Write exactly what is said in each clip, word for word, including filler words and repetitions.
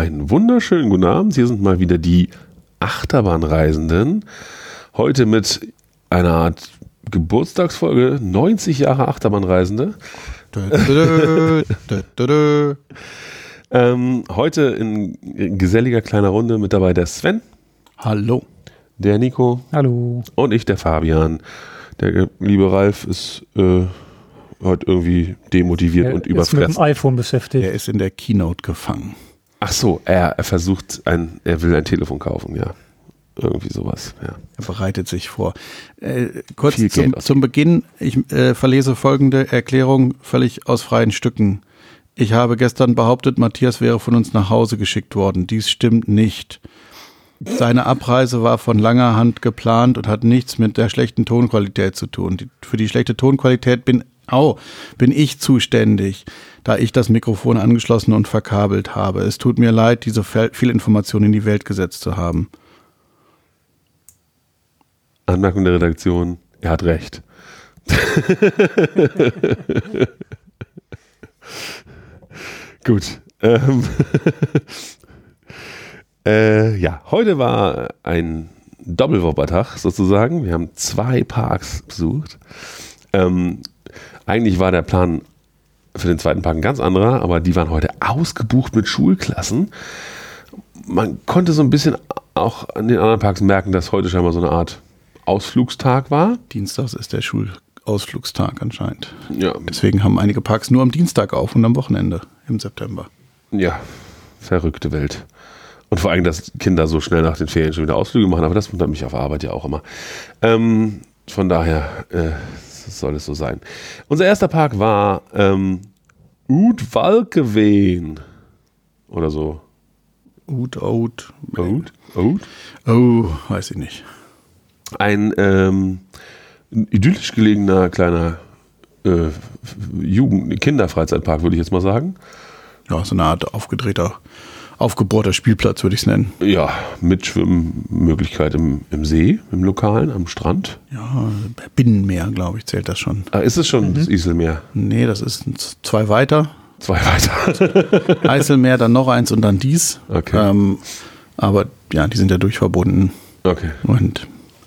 Einen wunderschönen guten Abend. Hier sind mal wieder die Achterbahnreisenden. Heute mit einer Art Geburtstagsfolge. neunzig Jahre Achterbahnreisende. Dö, dö, dö, dö, dö. ähm, heute in geselliger kleiner Runde mit dabei der Sven. Hallo. Der Nico. Hallo. Und ich, der Fabian. Der liebe Ralf ist äh, heute irgendwie demotiviert er und ist überfressen. mit dem iPhone beschäftigt. Er ist in der Keynote gefangen. Ach so, er, er versucht, ein, er will ein Telefon kaufen, ja. Irgendwie sowas, ja. Er bereitet sich vor. Äh, kurz Viel zum, Geld zum Beginn, ich äh, verlese folgende Erklärung völlig aus freien Stücken. Ich habe gestern behauptet, Matthias wäre von uns nach Hause geschickt worden. Dies stimmt nicht. Seine Abreise war von langer Hand geplant und hat nichts mit der schlechten Tonqualität zu tun. Die, für die schlechte Tonqualität bin, au, bin ich zuständig, da ich das Mikrofon angeschlossen und verkabelt habe. Es tut mir leid, diese viel Information in die Welt gesetzt zu haben. Anmerkung der Redaktion, er hat recht. Gut. Ähm äh, ja, heute war ein Doppelwoppertag sozusagen. Wir haben zwei Parks besucht. Ähm, eigentlich war der Plan für den zweiten Park ein ganz anderer, aber die waren heute ausgebucht mit Schulklassen. Man konnte so ein bisschen auch an den anderen Parks merken, dass heute scheinbar so eine Art Ausflugstag war. Dienstags ist der Schulausflugstag anscheinend. Ja. Deswegen haben einige Parks nur am Dienstag auf und am Wochenende im September. Ja, verrückte Welt. Und vor allem, dass Kinder so schnell nach den Ferien schon wieder Ausflüge machen, aber das wundert mich auf Arbeit ja auch immer. Ähm, von daher äh, soll es so sein. Unser erster Park war ähm, Oud Walkeween oder so. Oud, Oud. Oud? Oud? Oh, weiß ich nicht. Ein ähm, idyllisch gelegener kleiner äh, Jugend-, Kinderfreizeitpark, würde ich jetzt mal sagen. Ja, so eine Art aufgedrehter, aufgebohrter Spielplatz, würde ich es nennen. Ja, mit Schwimmmöglichkeit im, im See, im Lokalen, am Strand. Ja, Binnenmeer, glaube ich, zählt das schon. Ah, ist es schon Mhm. das Iselmeer? Nee, das ist zwei weiter. Zwei weiter. Eiselmeer, dann noch eins und dann dies. Okay. Ähm, aber ja, die sind ja durchverbunden. Okay. Und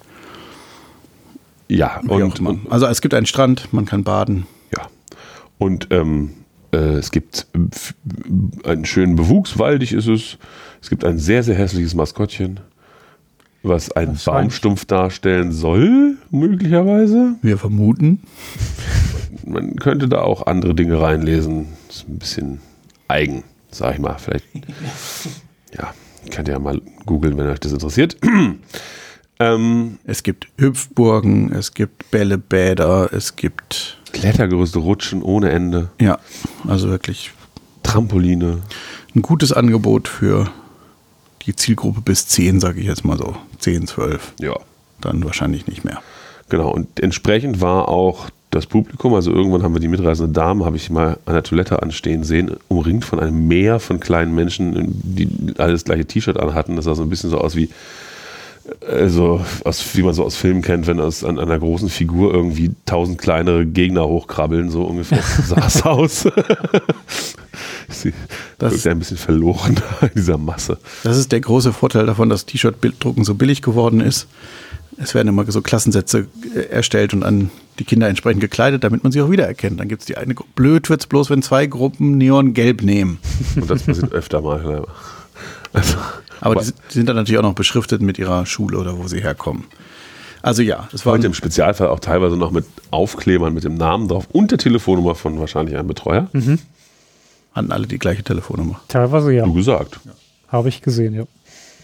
Ja, wie auch und, immer. und Also es gibt einen Strand, man kann baden. ja. Und ähm, äh, es gibt f- einen schönen Bewuchs, waldig ist es. Es gibt ein sehr, sehr hässliches Maskottchen, was einen Das scheint- Baumstumpf darstellen soll, möglicherweise. Wir vermuten. Man könnte da auch andere Dinge reinlesen. Das ist ein bisschen eigen, sag ich mal. Vielleicht, ja, könnt ihr ja mal googeln, wenn euch das interessiert. ähm, Es gibt Hüpfburgen, es gibt Bällebäder, es gibt, Klettergerüste, Rutschen ohne Ende, ja, also wirklich Trampoline. ein gutes Angebot für die Zielgruppe bis zehn, sage ich jetzt mal so. zehn, zwölf. Ja, Dann wahrscheinlich nicht mehr. genau. Und entsprechend war auch das Publikum, also irgendwann haben wir die mitreisende Dame, habe ich mal an der Toilette anstehen sehen, umringt von einem Meer von kleinen Menschen, die alle das gleiche T-Shirt anhatten. Das sah so ein bisschen so aus wie, also aus, wie man so aus Filmen kennt, wenn aus, an einer großen Figur irgendwie tausend kleinere Gegner hochkrabbeln, so ungefähr sah es aus. Sie Das- wirkt ein bisschen verloren in dieser Masse. Das ist der große Vorteil davon, dass T-Shirt-Bilddrucken so billig geworden ist. Es werden immer so Klassensätze äh, erstellt und an die Kinder entsprechend gekleidet, damit man sie auch wiedererkennt. Dann gibt es die eine Gruppe. Blöd wird es bloß, wenn zwei Gruppen Neongelb nehmen. Und das passiert öfter mal. Also, Aber die, sind- die sind dann natürlich auch noch beschriftet mit ihrer Schule oder wo sie herkommen. Also ja, es war heute im Spezialfall auch teilweise noch mit Aufklebern mit dem Namen drauf und der Telefonnummer von wahrscheinlich einem Betreuer. hatten alle die gleiche Telefonnummer. Teilweise ja. Du gesagt. Habe ich gesehen, ja.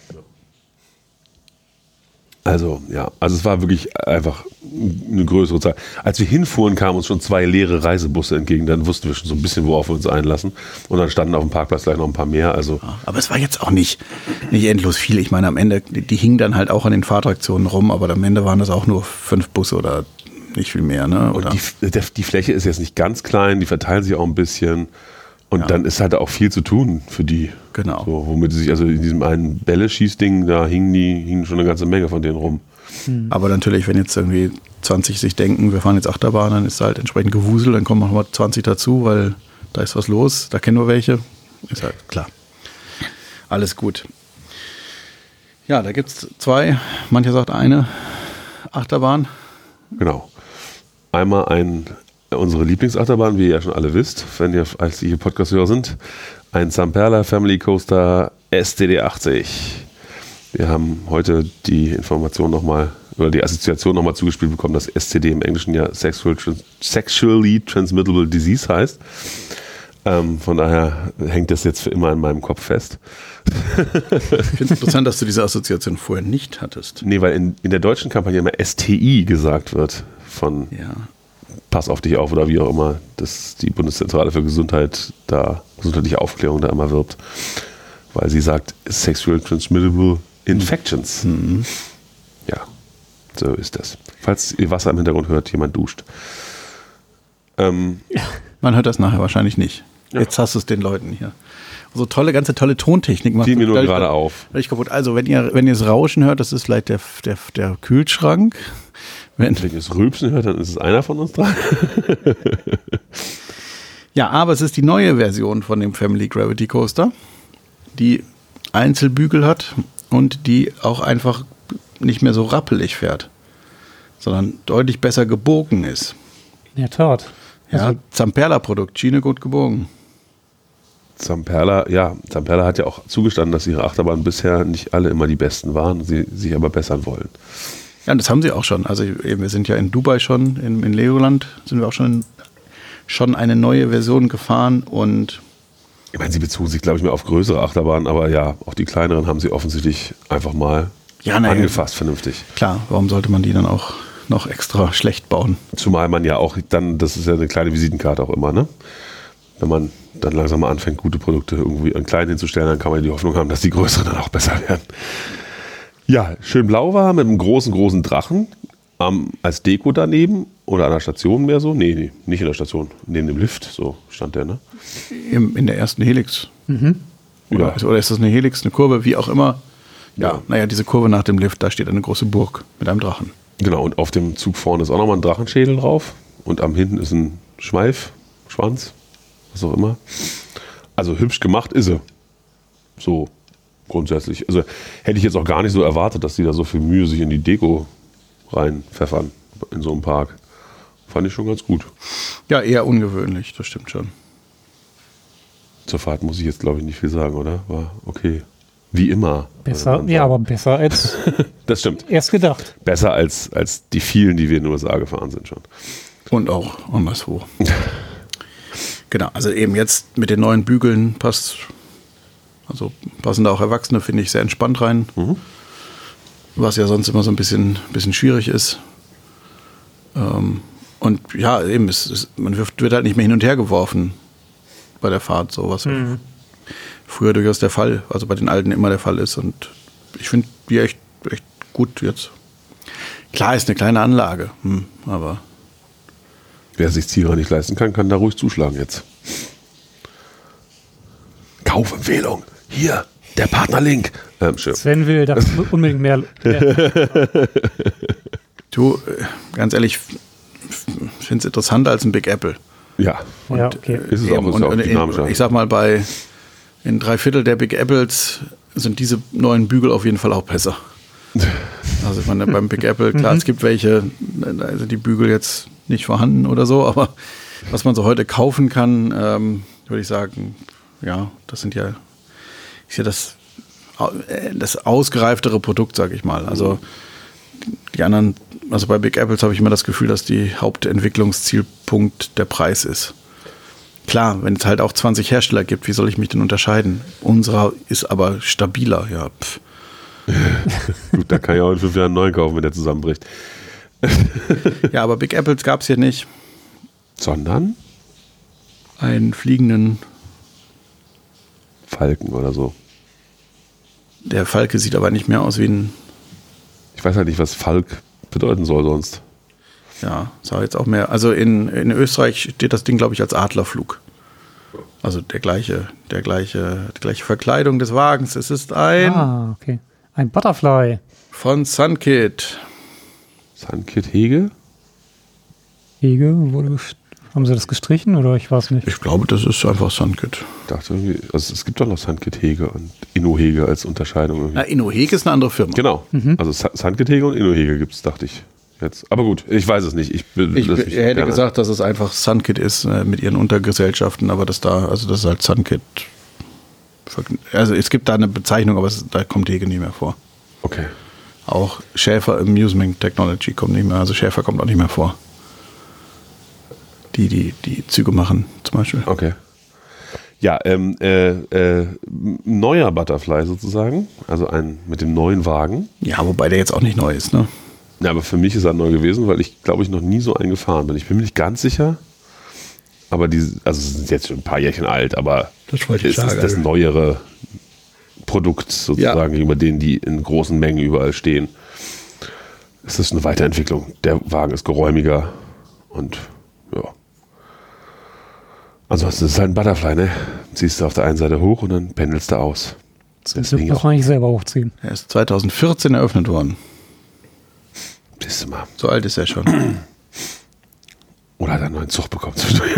Also, ja, also es war wirklich einfach eine größere Zahl. Als wir hinfuhren, kamen uns schon zwei leere Reisebusse entgegen. Dann wussten wir schon so ein bisschen, worauf wir uns einlassen. Und dann standen auf dem Parkplatz gleich noch ein paar mehr. Also, Aber es war jetzt auch nicht, nicht endlos viel. Ich meine, am Ende, die, die hingen dann halt auch an den Fahrtraktionen rum, aber am Ende waren das auch nur fünf Busse oder nicht viel mehr. Ne? Oder? und die, der, die Fläche ist jetzt nicht ganz klein, die verteilen sich auch ein bisschen. Und Ja. dann ist halt auch viel zu tun für die. Genau. So, womit sie sich, also in diesem einen Bälle-Schießding, da hingen die, hingen schon eine ganze Menge von denen rum. Aber natürlich, wenn jetzt irgendwie zwanzig sich denken, wir fahren jetzt Achterbahn, dann ist halt entsprechend Gewusel, dann kommen noch mal zwanzig dazu, weil da ist was los, da kennen wir welche. Ist halt klar. Alles gut. Ja, da gibt es zwei, mancher sagt eine Achterbahn. Genau. Einmal ein, unsere Lieblingsachterbahn, wie ihr ja schon alle wisst, wenn ihr als ihr Podcast-Hörer sind, ein Zamperla Family Coaster S T D achtzig. Wir haben heute die Information nochmal, oder die Assoziation nochmal zugespielt bekommen, dass S T D im Englischen ja Sexual Trans- Sexually Transmittable Disease heißt. Ähm, von daher hängt das jetzt für immer in meinem Kopf fest. Ich finde es interessant, dass du diese Assoziation vorher nicht hattest. Nee, weil in, in der deutschen Kampagne immer S T I gesagt wird von Ja. Pass auf dich auf oder wie auch immer, dass die Bundeszentrale für Gesundheit da, gesundheitliche Aufklärung da immer wirbt. Weil sie sagt, Sexual Transmittable Infections. Mhm. Ja, so ist das. Falls ihr Wasser im Hintergrund hört, jemand duscht. Ähm, Man hört das nachher wahrscheinlich nicht. Ja. Jetzt hast du es den Leuten hier. So tolle, ganze tolle Tontechnik macht. fiel mir nur dadurch- gerade auf. dadurch kaputt. Also, wenn ihr, wenn ihr das Rauschen hört, das ist vielleicht der, der, der Kühlschrank. Wenn, Wenn ihr es rülpsen hört, dann ist es einer von uns dran. ja, aber es ist die neue Version von dem Family Gravity Coaster, die Einzelbügel hat und die auch einfach nicht mehr so rappelig fährt, sondern deutlich besser gebogen ist. In der Tat. Ja, Also, Zamperla-Produkt, Schiene gut gebogen. Zamperla, ja, Zamperla hat ja auch zugestanden, dass ihre Achterbahnen bisher nicht alle immer die besten waren, sie sich aber bessern wollen. Ja, und das haben sie auch schon. Also eben, wir sind ja in Dubai schon, in, in Legoland sind wir auch schon, schon eine neue Version gefahren und Ich meine, sie bezogen sich, glaube ich, mehr auf größere Achterbahnen, aber ja, auch die kleineren haben sie offensichtlich einfach mal ja, naja, angefasst, vernünftig. klar, warum sollte man die dann auch noch extra schlecht bauen? Zumal man ja auch dann, das ist ja eine kleine Visitenkarte auch immer, ne? Wenn man dann langsam mal anfängt, gute Produkte irgendwie an klein hinzustellen, dann kann man die Hoffnung haben, dass die größeren dann auch besser werden. Ja, schön blau war mit einem großen, großen Drachen ähm, als Deko daneben oder an der Station mehr so. Nee, nee, nicht in der Station, neben dem Lift, so stand der, ne? Im, in der ersten Helix. mhm. Oder, Ja. oder ist das eine Helix, eine Kurve, wie auch immer? Ja, Ja. naja, diese Kurve nach dem Lift, da steht eine große Burg mit einem Drachen. Genau, und auf dem Zug vorne ist auch nochmal ein Drachenschädel drauf und am hinten ist ein Schweif, Schwanz, was auch immer. Also hübsch gemacht ist sie. So grundsätzlich. Also hätte ich jetzt auch gar nicht so erwartet, dass die da so viel Mühe sich in die Deko reinpfeffern in so einem Park. Fand ich schon ganz gut. Ja, eher ungewöhnlich, das stimmt schon. Zur Fahrt muss ich jetzt, glaube ich, nicht viel sagen, oder? War okay. Wie immer. Besser, würde man ja, sagen. aber besser als Das stimmt. erst gedacht. Besser als, als die vielen, die wir in den U S A gefahren sind schon. Und auch anderswo. Genau, also eben jetzt mit den neuen Bügeln passt, also passen da auch Erwachsene, finde ich, sehr entspannt rein. Mhm. Was ja sonst immer so ein bisschen, bisschen schwierig ist. Ähm, und ja, eben, es, es, man wird, wird halt nicht mehr hin und her geworfen bei der Fahrt, so was früher durchaus der Fall, also bei den Alten immer der Fall ist. Und ich finde die echt, echt gut jetzt. Klar ist eine kleine Anlage, hm, aber Wer sich Zierer nicht leisten kann, kann da ruhig zuschlagen jetzt. Kaufempfehlung. Hier, der Partnerlink. Ähm, schön. Sven will da unbedingt mehr. mehr. du, äh, ganz ehrlich, finde es interessanter als ein Big Apple. Ja, Ja, okay. ist es auch, ist und, ja auch und, dynamischer. ich sag mal, bei in drei Viertel der Big Apples sind diese neuen Bügel auf jeden Fall auch besser. Also ich meine, beim Big Apple, klar, es gibt welche, da sind die Bügel jetzt nicht vorhanden oder so, aber was man so heute kaufen kann, ähm, würde ich sagen, ja, das sind ja, ist ja das, das ausgereiftere Produkt, sage ich mal. Also die anderen, also bei Big Apples habe ich immer das Gefühl, dass die Hauptentwicklungszielpunkt der Preis ist. Klar, wenn es halt auch zwanzig Hersteller gibt, wie soll ich mich denn unterscheiden? Unserer ist aber stabiler, ja. Pff. Gut, da kann ich auch in fünf Jahren einen neuen kaufen, wenn der zusammenbricht. Ja, aber Big Apples gab es hier nicht. Sondern Einen fliegenden, Falken oder so. der Falke sieht aber nicht mehr aus wie ein, Ich weiß halt nicht, was Falk bedeuten soll sonst. ja, sah jetzt auch mehr, also in, in Österreich steht das Ding, glaube ich, als Adlerflug. Also der gleiche, der gleiche, die gleiche Verkleidung des Wagens. Es ist ein Ah, okay. Ein Butterfly. von Sunkit. Sunkit Hege? Hege wurde gest- Haben sie das gestrichen oder ich weiß nicht? Ich glaube, das ist einfach Sunkit. Ich dachte irgendwie, also es gibt doch noch Sunkit Hege und Inno-Hege als Unterscheidung. Irgendwie. Na, Inno-Hege ist eine andere Firma. Genau, also Sa- Sunkit Hege und Inno-Hege gibt es, dachte ich jetzt. Aber gut, ich weiß es nicht. Ich, will- Ich, lass ich mich hätte gerne- gesagt, dass es einfach Sunkit ist äh, mit ihren Untergesellschaften, aber das da, also das ist halt Sunkit. Also es gibt da eine Bezeichnung, aber es, da kommt Hege nicht mehr vor. Okay. Auch Schäfer Amusement Technology kommt nicht mehr, also Schäfer kommt auch nicht mehr vor. Die, die, die Züge machen zum Beispiel. Okay. Ja, ähm, äh, äh, neuer Butterfly sozusagen, also ein mit dem neuen Wagen. Ja, wobei der jetzt auch nicht neu ist, ne? Ja, aber für mich ist er neu gewesen, weil ich, glaube ich, noch nie so einen gefahren bin. Ich bin mir nicht ganz sicher, aber die, also es sind jetzt schon ein paar Jährchen alt, aber Das wollte ich es ist sagen. das neuere Produkt sozusagen Ja. gegenüber denen, die in großen Mengen überall stehen. Es ist eine Weiterentwicklung. Der Wagen ist geräumiger und ja. Ansonsten ist es halt ein Butterfly, ne? Ziehst du auf der einen Seite hoch und dann pendelst du aus. Zum Glück Deswegen muss auch, man nicht selber hochziehen. Er ist zweitausendvierzehn eröffnet worden. siehst du mal. So alt ist er schon. Oder hat er einen neuen Zug bekommen?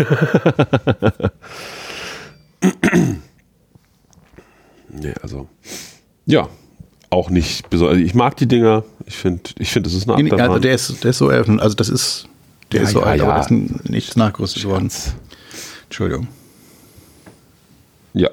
Nee, also. Ja, auch nicht besonders. Ich mag die Dinger. Ich finde, ich find, das ist eine Achterbahn. Also der ist, der ist so eröffnet, also das ist, der Ja, ist so ja, alt, ja. aber das ist nichts nachgerüstet worden. Entschuldigung. Ja.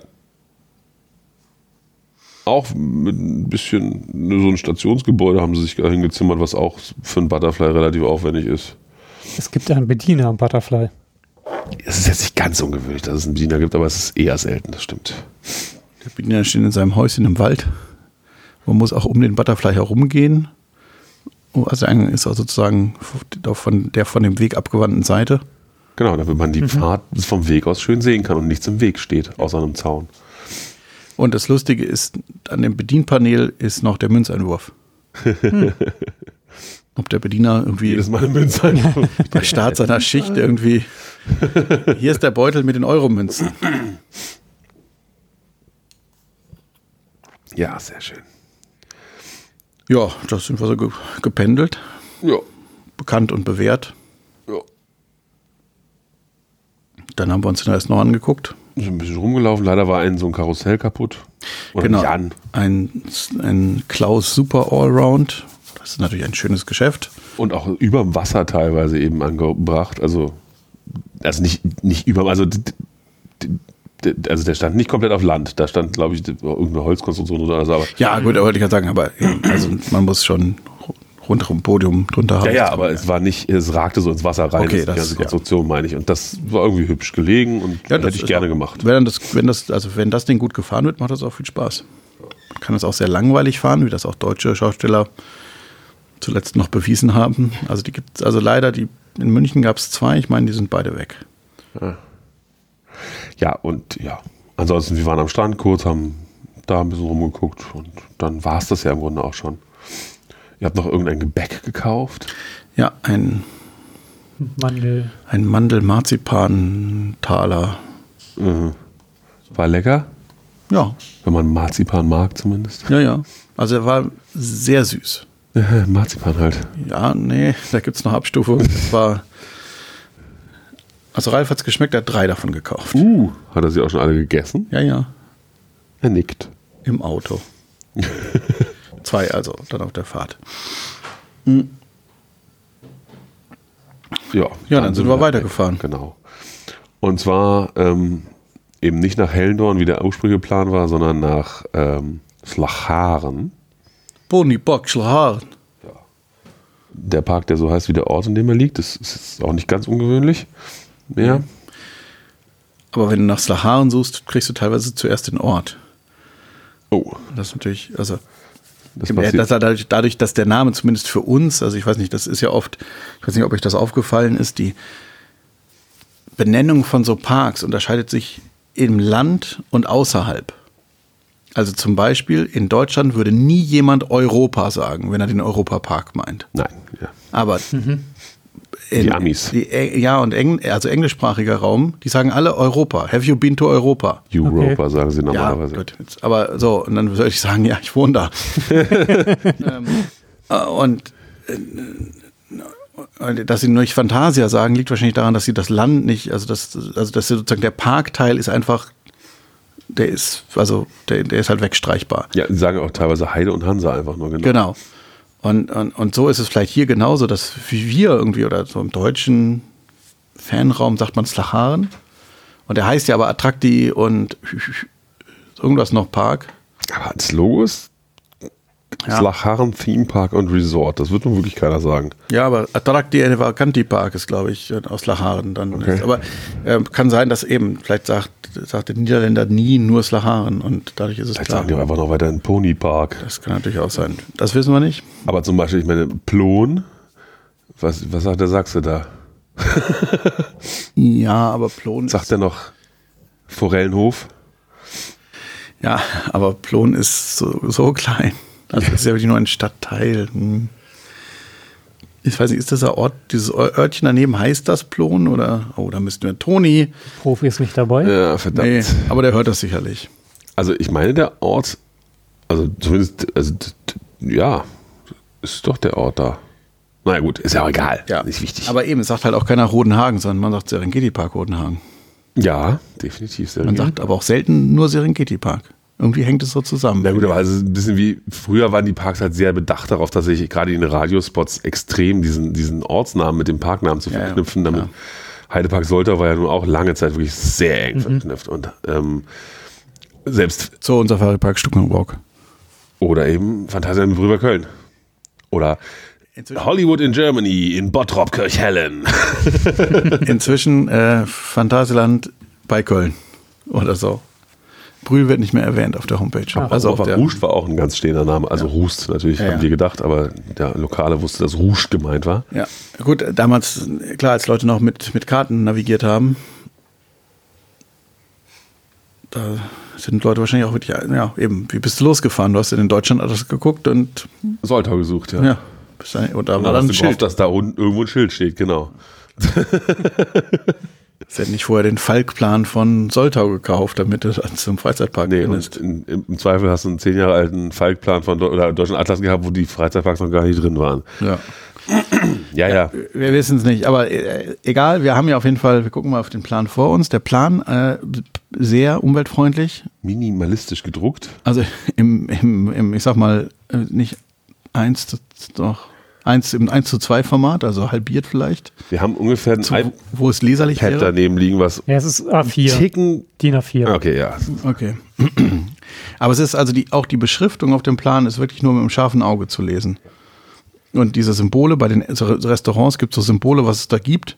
Auch mit ein bisschen so ein Stationsgebäude haben sie sich da hingezimmert, was auch für einen Butterfly relativ aufwendig ist. Es gibt ja einen Bediener am Butterfly. Es ist jetzt nicht ganz ungewöhnlich, dass es einen Bediener gibt, aber es ist eher selten, das stimmt. Der Bediener steht in seinem Häuschen im Wald. Man muss auch um den Butterfly herumgehen. Oh, also er ist auch sozusagen von der von dem Weg abgewandten Seite. Genau, damit man die Fahrt vom Weg aus schön sehen kann und nichts im Weg steht, außer einem Zaun. Und das Lustige ist, an dem Bedienpanel ist noch der Münzeinwurf. Ob der Bediener irgendwie Jedes Mal eine Münze einfach. bei Start seiner Schicht irgendwie, hier ist der Beutel mit den Euromünzen. Ja, sehr schön. Ja, das sind wir so ge gependelt, Ja. bekannt und bewährt. Ja. Dann haben wir uns den Rest noch angeguckt. Ist ein bisschen rumgelaufen. Leider war ein so ein Karussell kaputt. Oder Genau. Jan. Ein, ein Klaus Super Allround. Das ist natürlich ein schönes Geschäft. Und auch überm Wasser teilweise eben angebracht. Also, also nicht, nicht überm, also, d- d- d- also der stand nicht komplett auf Land. Da stand, glaube ich, irgendeine Holzkonstruktion oder so. Aber Ja, gut, da wollte ich ja sagen, aber also man muss schon rundherum Podium drunter haben. ja, ja, aber es war nicht, es ragte so ins Wasser rein. Okay, das, die das- ganze ja. Konstruktion, meine ich. Und das war irgendwie hübsch gelegen und Ja, das hätte ich ist gerne auch- gemacht. Wenn das, wenn das, also wenn das Ding gut gefahren wird, macht das auch viel Spaß. Man kann das auch sehr langweilig fahren, wie das auch deutsche Schausteller zuletzt noch bewiesen haben. Also die gibt's, also leider, die in München gab es zwei, ich meine, die sind beide weg. Ja, und ja. Ansonsten, wir waren am Strand kurz, haben da ein bisschen rumgeguckt und dann war es das ja im Grunde auch schon. Ihr habt noch irgendein Gebäck gekauft. Ja, ein, Mandel. ein Mandel-Marzipan-Taler. Mhm. War lecker, Ja, wenn man Marzipan mag zumindest. ja, ja. Also er war sehr süß. Marzipan halt. Ja, nee, da gibt es noch Abstufungen. Das war. Also Ralf hat es geschmeckt, er hat drei davon gekauft. Uh, hat er sie auch schon alle gegessen? Ja, ja. Er nickt. Im Auto. Zwei, also dann auf der Fahrt. Ja, Ja, dann sind wir weitergefahren. Genau. Und zwar ähm, eben nicht nach Hellendorn, wie der ursprüngliche Plan war, sondern nach ähm, Slacharen. Boni Bockschlaharen. Der Park, der so heißt wie der Ort, in dem er liegt. Das ist auch nicht ganz ungewöhnlich mehr. Aber wenn du nach Slaharen suchst, kriegst du teilweise zuerst den Ort. Oh, Das ist natürlich, also das Ja, passiert. das dadurch, dadurch, dass der Name zumindest für uns, also ich weiß nicht, das ist ja oft, ich weiß nicht, ob euch das aufgefallen ist, die Benennung von so Parks unterscheidet sich im Land und außerhalb. Also zum Beispiel in Deutschland würde nie jemand Europa sagen, wenn er den Europapark meint. Nein, ja. Aber in, Die Amis. Die, ja, und Engl, also englischsprachiger Raum, die sagen alle Europa. Have you been to Europa? Europa Okay. sagen sie Ja, normalerweise. gut. Jetzt, aber so, und dann würde ich sagen, ja, ich wohne da. ähm, äh, und, äh, dass sie nicht Fantasia sagen, liegt wahrscheinlich daran, dass sie das Land nicht, also das, also dass sie sozusagen der Parkteil ist einfach, der ist, also der, der ist halt wegstreichbar. Ja, die sagen auch teilweise Heide und Hansa einfach nur, genau. Genau. Und, und, und so ist es vielleicht hier genauso, dass wie wir irgendwie, oder so im deutschen Fanraum sagt man Slacharen. Und der heißt ja aber Attracti und irgendwas noch Park. Aber als Logo ist Ja. Slacharen Theme Park und Resort. Das wird nun wirklich keiner sagen. Ja, aber Attracti Vacanti Park ist, glaube ich, aus Slacharen dann. Okay. Ist. Aber äh, kann sein, dass eben, vielleicht sagt, sagt der Niederländer nie nur Slacharen und dadurch ist es Vielleicht klar. sagen die einfach noch weiter in Pony Park. Das kann natürlich auch sein. Das wissen wir nicht. Aber zum Beispiel, ich meine, Plon, was, was sagt der Sachse da? Ja, aber Plon ist, Sagt er noch Forellenhof? ja, aber Plon ist so, so klein. Also das ist ja wirklich nur ein Stadtteil. Hm. Ich weiß nicht, ist das ein Ort, dieses Örtchen daneben, heißt das Plon oder? Oh, da müssten wir Toni. Profi ist nicht dabei. Ja, verdammt. Nee, aber der hört das sicherlich. Also ich meine, der Ort, also zumindest, also d- d- ja, ist doch der Ort da. Naja gut, ist ja auch egal, Ja, nicht wichtig. Aber eben, es sagt halt auch keiner Rodenhagen, sondern man sagt Serengeti Park Rodenhagen. ja, definitiv. Sehr Man gut. sagt aber auch selten nur Serengeti Park. Irgendwie hängt es so zusammen. Na gut, aber also ein bisschen wie, früher waren die Parks halt sehr bedacht darauf, dass sich gerade in den Radiospots extrem diesen, diesen Ortsnamen mit dem Parknamen zu Ja, ja, verknüpfen. Damit klar. Heidepark Soltau war ja nun auch lange Zeit wirklich sehr eng verknüpft. Und ähm, selbst, So, unser Safari-Park Stuckenburg. oder eben Phantasialand Brüber Köln. Oder Hollywood in Germany, in Bottrop Kirchhellen. Inzwischen äh, Phantasialand bei Köln oder so. Brühl wird nicht mehr erwähnt auf der Homepage. Ah, also auf aber der, Rust war auch ein ganz stehender Name. Also Rust natürlich, Ja, haben ja. wir gedacht, aber der Lokale wusste, dass Rust gemeint war. ja, gut, damals, klar, als Leute noch mit, mit Karten navigiert haben, da sind Leute wahrscheinlich auch wirklich, ja, eben, wie bist du losgefahren? Du hast in Deutschland alles geguckt und Soltau gesucht, ja. ja, bist dann, und da Und war dann dann ein hast du Schild. gehofft, dass da unten irgendwo ein Schild steht, genau. Sie hätten nicht vorher den Falkplan von Soltau gekauft, damit du dann zum Freizeitpark Nee, findest. und in, im Zweifel hast du einen zehn Jahre alten Falkplan von Deu- oder Deutschen Atlas gehabt, wo die Freizeitparks noch gar nicht drin waren. Ja. Ja, ja. Wir wissen es nicht, aber äh, egal, wir haben ja auf jeden Fall, wir gucken mal auf den Plan vor uns. Der Plan, äh, sehr umweltfreundlich, Minimalistisch gedruckt. also im, im, im ich sag mal, äh, nicht eins zu, doch, eins im eins zu zwei Format, also halbiert vielleicht, Wir haben ungefähr ein zu, iPad wo es leserlich wäre. daneben liegen, was Ja, es ist A vier. Ticken. DIN A vier. Okay, ja. Okay. Aber es ist also die, auch die Beschriftung auf dem Plan ist wirklich nur mit einem scharfen Auge zu lesen. Und diese Symbole bei den Restaurants gibt es so Symbole, was es da gibt.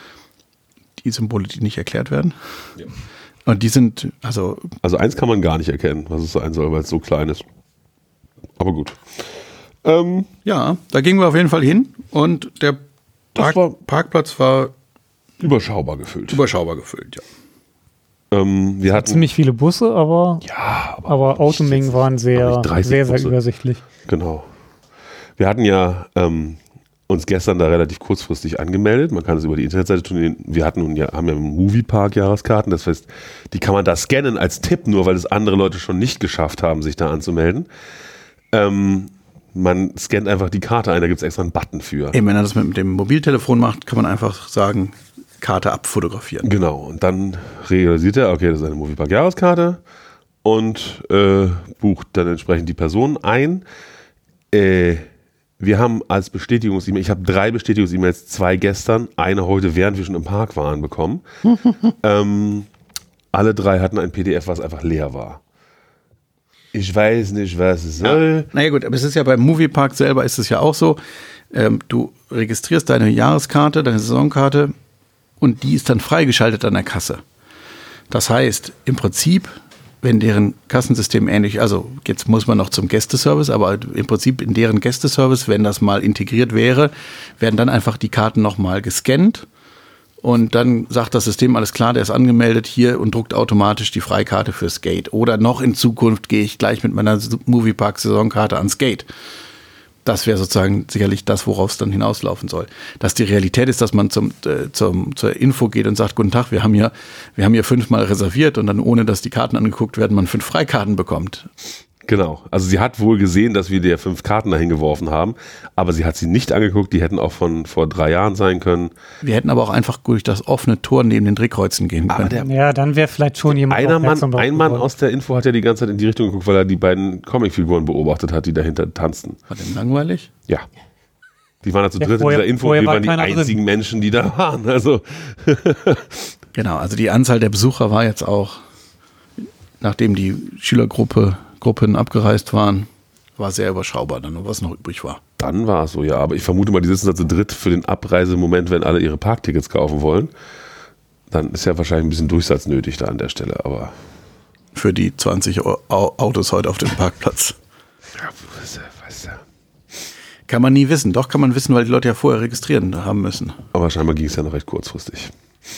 Die Symbole, die nicht erklärt werden. Ja. Und die sind, also, Also eins kann man gar nicht erkennen, was es sein soll, weil es so klein ist. Aber gut. Ähm, ja, da gingen wir auf jeden Fall hin. Und der Das Park, war- Parkplatz war überschaubar gefüllt. überschaubar gefüllt, ja. Ähm, wir hatten Ziemlich viele Busse, aber, ja, aber, aber Automengen waren sehr, nicht dreißig sehr, sehr Busse. übersichtlich. Genau. Wir hatten ja ähm, uns gestern da relativ kurzfristig angemeldet. Man kann es über die Internetseite tun. Wir hatten nun ja, haben ja Moviepark-Jahreskarten. Das heißt, die kann man da scannen als Tipp, nur weil es andere Leute schon nicht geschafft haben, sich da anzumelden. Ähm, man scannt einfach die Karte ein, da gibt es extra einen Button für. Eben, wenn er das mit dem Mobiltelefon macht, kann man einfach sagen, Karte abfotografieren. Genau, und dann realisiert er, okay, das ist eine Moviepark-Jahreskarte und äh, bucht dann entsprechend die Person ein. Äh, wir haben als Bestätigungs-E-Mail, ich habe drei Bestätigungs-E-Mails, zwei gestern, eine heute, während wir schon im Park waren, bekommen. ähm, alle drei hatten ein P D F, was einfach leer war. Ich weiß nicht, was es soll. Naja gut, aber es ist ja beim Moviepark selber ist es ja auch so, ähm, du registrierst deine Jahreskarte, deine Saisonkarte und die ist dann freigeschaltet an der Kasse. Das heißt, im Prinzip, wenn deren Kassensystem ähnlich, also jetzt muss man noch zum Gästeservice, aber im Prinzip in deren Gästeservice, wenn das mal integriert wäre, werden dann einfach die Karten nochmal gescannt und dann sagt das System, alles klar, der ist angemeldet hier und druckt automatisch die Freikarte fürs Gate. Oder noch in Zukunft gehe ich gleich mit meiner Moviepark-Saisonkarte ans Gate. Das wäre sozusagen sicherlich das, worauf es dann hinauslaufen soll. Dass die Realität ist, dass man zum, äh, zum, zur Info geht und sagt, guten Tag, wir haben hier, wir haben hier fünfmal reserviert und dann, ohne dass die Karten angeguckt werden, man fünf Freikarten bekommt. Genau. Also sie hat wohl gesehen, dass wir dir fünf Karten dahin geworfen haben, aber sie hat sie nicht angeguckt. Die hätten auch von vor drei Jahren sein können. Wir hätten aber auch einfach durch das offene Tor neben den Drehkreuzen gehen können. Aber der Ja, dann wäre vielleicht schon jemand Einer Mann, aufmerksam drauf ein Mann geworden. aus der Info hat ja die ganze Zeit in die Richtung geguckt, weil er die beiden Comicfiguren beobachtet hat, die dahinter tanzten. War denn langweilig? Ja. Die waren ja zu Ja, dritt in vorher- dieser Info. vorher Wir war waren die keiner einzigen drin. Menschen, die da waren. Also Genau, also die Anzahl der Besucher war jetzt auch, nachdem die Schülergruppe Gruppen abgereist waren, war sehr überschaubar, dann was noch übrig war. dann war es so, ja. Aber ich vermute mal, die sitzen da zu dritt für den Abreisemoment, wenn alle ihre Parktickets kaufen wollen. Dann ist ja wahrscheinlich ein bisschen Durchsatz nötig da an der Stelle. Aber Für die zwanzig Au- Au- Autos heute auf dem Parkplatz. ja, weißt du, weißt du. Kann man nie wissen. Doch kann man wissen, weil die Leute ja vorher registrieren haben müssen. Aber scheinbar ging es ja noch recht kurzfristig.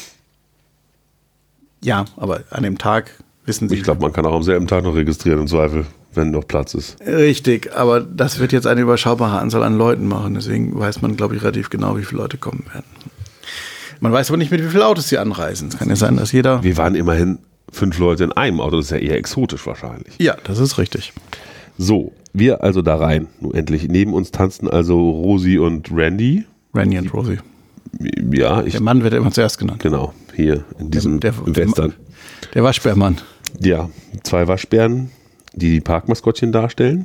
Ja, aber an dem Tag wissen sie. Ich glaube, man kann auch am selben Tag noch registrieren, im Zweifel, wenn noch Platz ist. Richtig, aber das wird jetzt eine überschaubare Anzahl an Leuten machen. Deswegen weiß man, glaube ich, relativ genau, wie viele Leute kommen werden. Man weiß aber nicht, mit wie vielen Autos sie anreisen. Es kann ja sein, dass jeder. Wir waren immerhin fünf Leute in einem Auto. Das ist ja eher exotisch wahrscheinlich. Ja, das ist richtig. So, wir also da rein. Nun endlich. Neben uns tanzten also Rosi und Randy. Randy und Rosie. Ja, ich. Der Mann wird ja immer zuerst genannt. Genau, hier in diesem Der- der- Western. Der Waschbärmann. Ja, zwei Waschbären, die die Parkmaskottchen darstellen.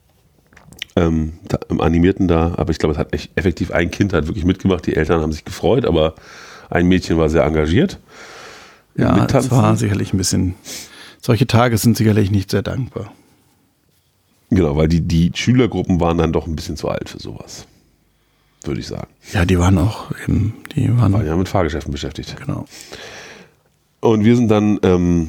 Ähm, da, im Animierten da, aber ich glaube, es hat echt effektiv ein Kind hat wirklich mitgemacht. Die Eltern haben sich gefreut, aber ein Mädchen war sehr engagiert. Ja, das Mittanzen. war sicherlich ein bisschen. Solche Tage sind sicherlich nicht sehr dankbar. Genau, weil die, die Schülergruppen waren dann doch ein bisschen zu alt für sowas. Würde ich sagen. Ja, die waren auch eben, die waren, Waren ja mit Fahrgeschäften beschäftigt. genau. Und wir sind dann ähm,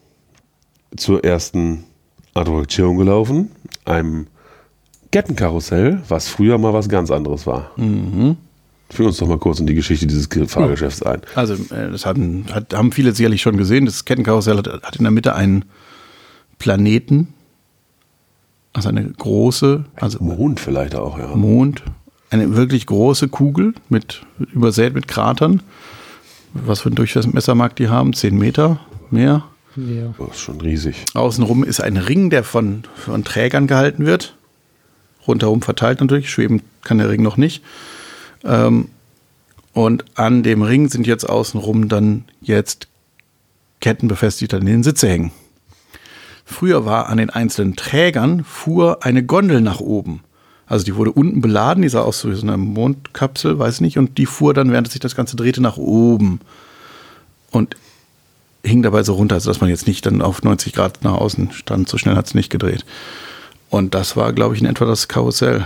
zur ersten Attraktion gelaufen, einem Kettenkarussell, was früher mal was ganz anderes war. Mhm. Führ uns doch mal kurz in die Geschichte dieses Fahrgeschäfts ein. Also, äh, das haben, hat, haben viele sicherlich schon gesehen. Das Kettenkarussell hat, hat in der Mitte einen Planeten, also eine große, also Mond vielleicht auch, ja. Mond, eine wirklich große Kugel mit übersät mit Kratern. Was für ein Durchmesser mag die haben? Zehn Meter mehr. Ja. Das ist schon riesig. Außenrum ist ein Ring, der von, von Trägern gehalten wird. Rundherum verteilt natürlich. Schweben kann der Ring noch nicht. Ähm, und an dem Ring sind jetzt außenrum dann jetzt Ketten befestigt, an den Sitze hängen. Früher war an den einzelnen Trägern fuhr eine Gondel nach oben. Also die wurde unten beladen, die sah aus wie so eine Mondkapsel, weiß nicht, und die fuhr dann, während sich das Ganze drehte, nach oben. Und hing dabei so runter, also dass man jetzt nicht dann auf neunzig Grad nach außen stand. So schnell hat es nicht gedreht. Und das war, glaube ich, in etwa das Karussell.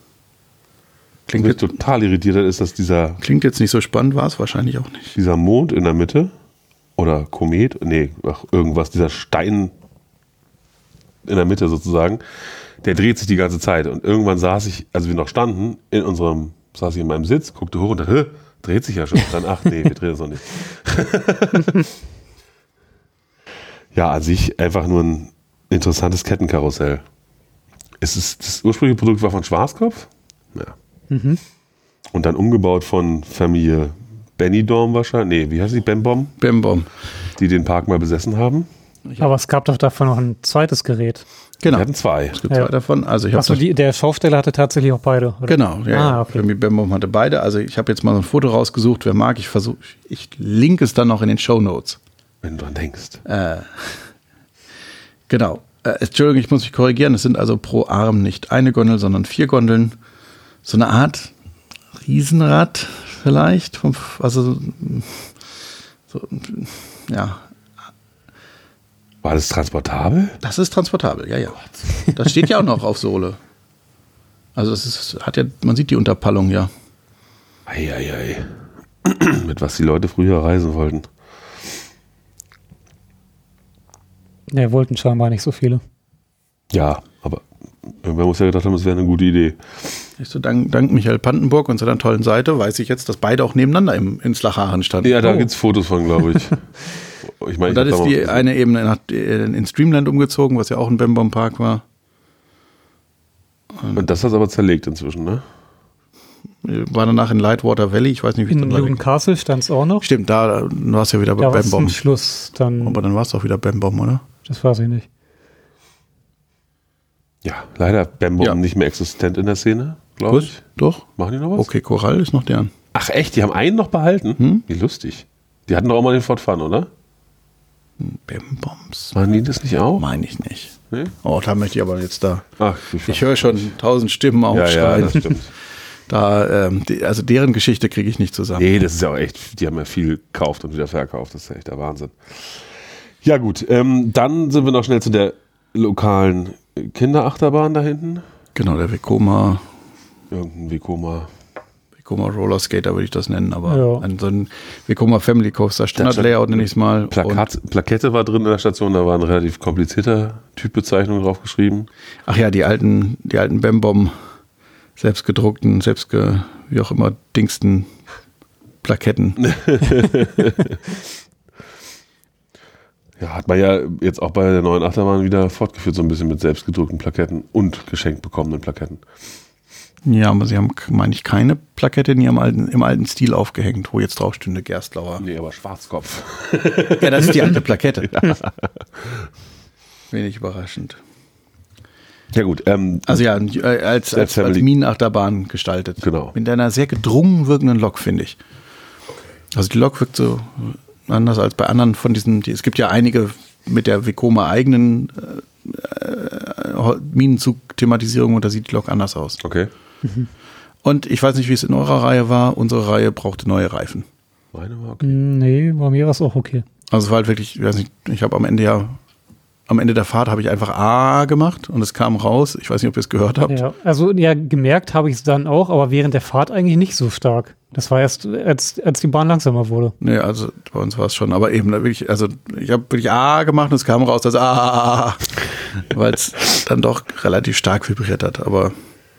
Klingt, Was mich jetzt, total irritiert hat, ist, dass dieser, klingt jetzt nicht so spannend, war es wahrscheinlich auch nicht. dieser Mond in der Mitte oder Komet, nee, ach, irgendwas, dieser Stein in der Mitte sozusagen, der dreht sich die ganze Zeit. Und irgendwann saß ich, als wir noch standen, in unserem, saß ich in meinem Sitz, guckte hoch und dachte, hä, dreht sich ja schon. Und dann, ach nee, wir drehen es noch nicht. Ja, an sich einfach nur ein interessantes Kettenkarussell. Es ist, das ursprüngliche Produkt war von Schwarzkopf. Ja. Mhm. Und dann umgebaut von Familie Benidorm wahrscheinlich. Nee, wie heißt die? Bembom? Bembom. Die den Park mal besessen haben. Aber es gab doch davon noch ein zweites Gerät. Genau. Wir hatten zwei. Es gibt Ja. zwei davon. Also ich habe Achso, die- der Schausteller hatte tatsächlich auch beide. Oder? Genau, ja, Ah, ja. okay. Remy Bembom hatte beide. Also ich habe jetzt mal so ein Foto rausgesucht. Wer mag, ich versuche, ich link es dann noch in den Shownotes. Wenn du dran denkst. Äh, genau. Äh, Entschuldigung, ich muss mich korrigieren. Es sind also pro Arm nicht eine Gondel, sondern vier Gondeln. So eine Art Riesenrad vielleicht. Vom, also so, ja, War das transportabel? das ist transportabel. Ja, ja. Das steht ja auch noch auf Sohle. Also es ist, hat ja, man sieht die Unterpallung ja. Eieiei. Mit was die Leute früher reisen wollten. Ne, wollten scheinbar nicht so viele. Ja, aber irgendwer muss ja gedacht haben, es wäre eine gute Idee. Ich so, dank, dank Michael Pantenburg und seiner tollen Seite weiß ich jetzt, dass beide auch nebeneinander im, in Slacharen standen. Ja, da Oh. gibt es Fotos von, glaube ich. Ich meine, Und dann ich ist hab da die mal- eine eben nach, in Streamland umgezogen, was ja auch ein Bembom Park war. Und das hat aber zerlegt inzwischen, ne? War danach in Lightwater Valley, ich weiß nicht, wie es In dann Newton Castle stand es auch noch. Stimmt, da da war es ja wieder bei Da war es Bembom. zum Schluss dann. Aber dann war es auch wieder Bembom, oder? Das weiß ich nicht. Ja, leider Bam-Bomb Ja. nicht mehr existent in der Szene, glaube Gut, ich. doch. Machen die noch was? Okay, Korall ist noch deren. Ach echt, die haben einen noch behalten? Hm? Wie lustig. Die hatten doch auch mal den Ford Fun, oder? Bam-Bombs. Machen die das nicht auch? Meine ich nicht. Nee? Oh, da möchte ich aber jetzt da. Ach, Ich höre schon tausend Stimmen ja, ja, aufschreien. das stimmt. Da, ähm, die, also deren Geschichte kriege ich nicht zusammen. Nee, das ist ja auch echt, die haben ja viel gekauft und wieder verkauft. Das ist ja echt der Wahnsinn. Ja gut, ähm, dann sind wir noch schnell zu der lokalen Kinderachterbahn da hinten. Genau, der Vekoma, Irgendein Vekoma. Vekoma Roller Skater würde ich das nennen, aber Ja. ein, so ein Vekoma Family Coaster Standard-Layout nenne ich es mal. Plakat, Plakette war drin in der Station, da war eine relativ komplizierter Typbezeichnung drauf geschrieben. Ach ja, die alten, die alten Bam-Bomb, selbstgedruckten, selbstge, wie auch immer, dingsten Plaketten. Ja, hat man ja jetzt auch bei der neuen Achterbahn wieder fortgeführt, so ein bisschen mit selbstgedruckten Plaketten und geschenkt bekommenen Plaketten. Ja, aber sie haben, meine ich, keine Plakette in ihrem alten, im alten Stil aufgehängt, wo jetzt drauf stünde Gerstlauer. Nee, aber Schwarzkopf. Ja, das ist die alte Plakette. Ja. Wenig überraschend. Ja gut, ähm, Also ja, äh, als, als, als Minenachterbahn gestaltet. Genau. Mit einer sehr gedrungen wirkenden Lok, finde ich. Also die Lok wirkt so anders als bei anderen von diesen, die, es gibt ja einige mit der Vekoma eigenen äh, Minenzug-Thematisierung und da sieht die Lok anders aus. okay. Und ich weiß nicht, wie es in eurer Reihe war, unsere Reihe brauchte neue Reifen. Meine war okay. Nee, bei mir war es auch okay. Also es war halt wirklich, ich weiß nicht, ich habe am Ende ja, am Ende der Fahrt habe ich einfach A gemacht und es kam raus. Ich weiß nicht, ob ihr es gehört habt. Ja, also ja, gemerkt habe ich es dann auch, aber während der Fahrt eigentlich nicht so stark. Das war erst, als, als die Bahn langsamer wurde. Nee, also bei uns war es schon, aber eben, da wirklich, also ich habe wirklich A gemacht und es kam raus, das A, weil es dann doch relativ stark vibriert hat, aber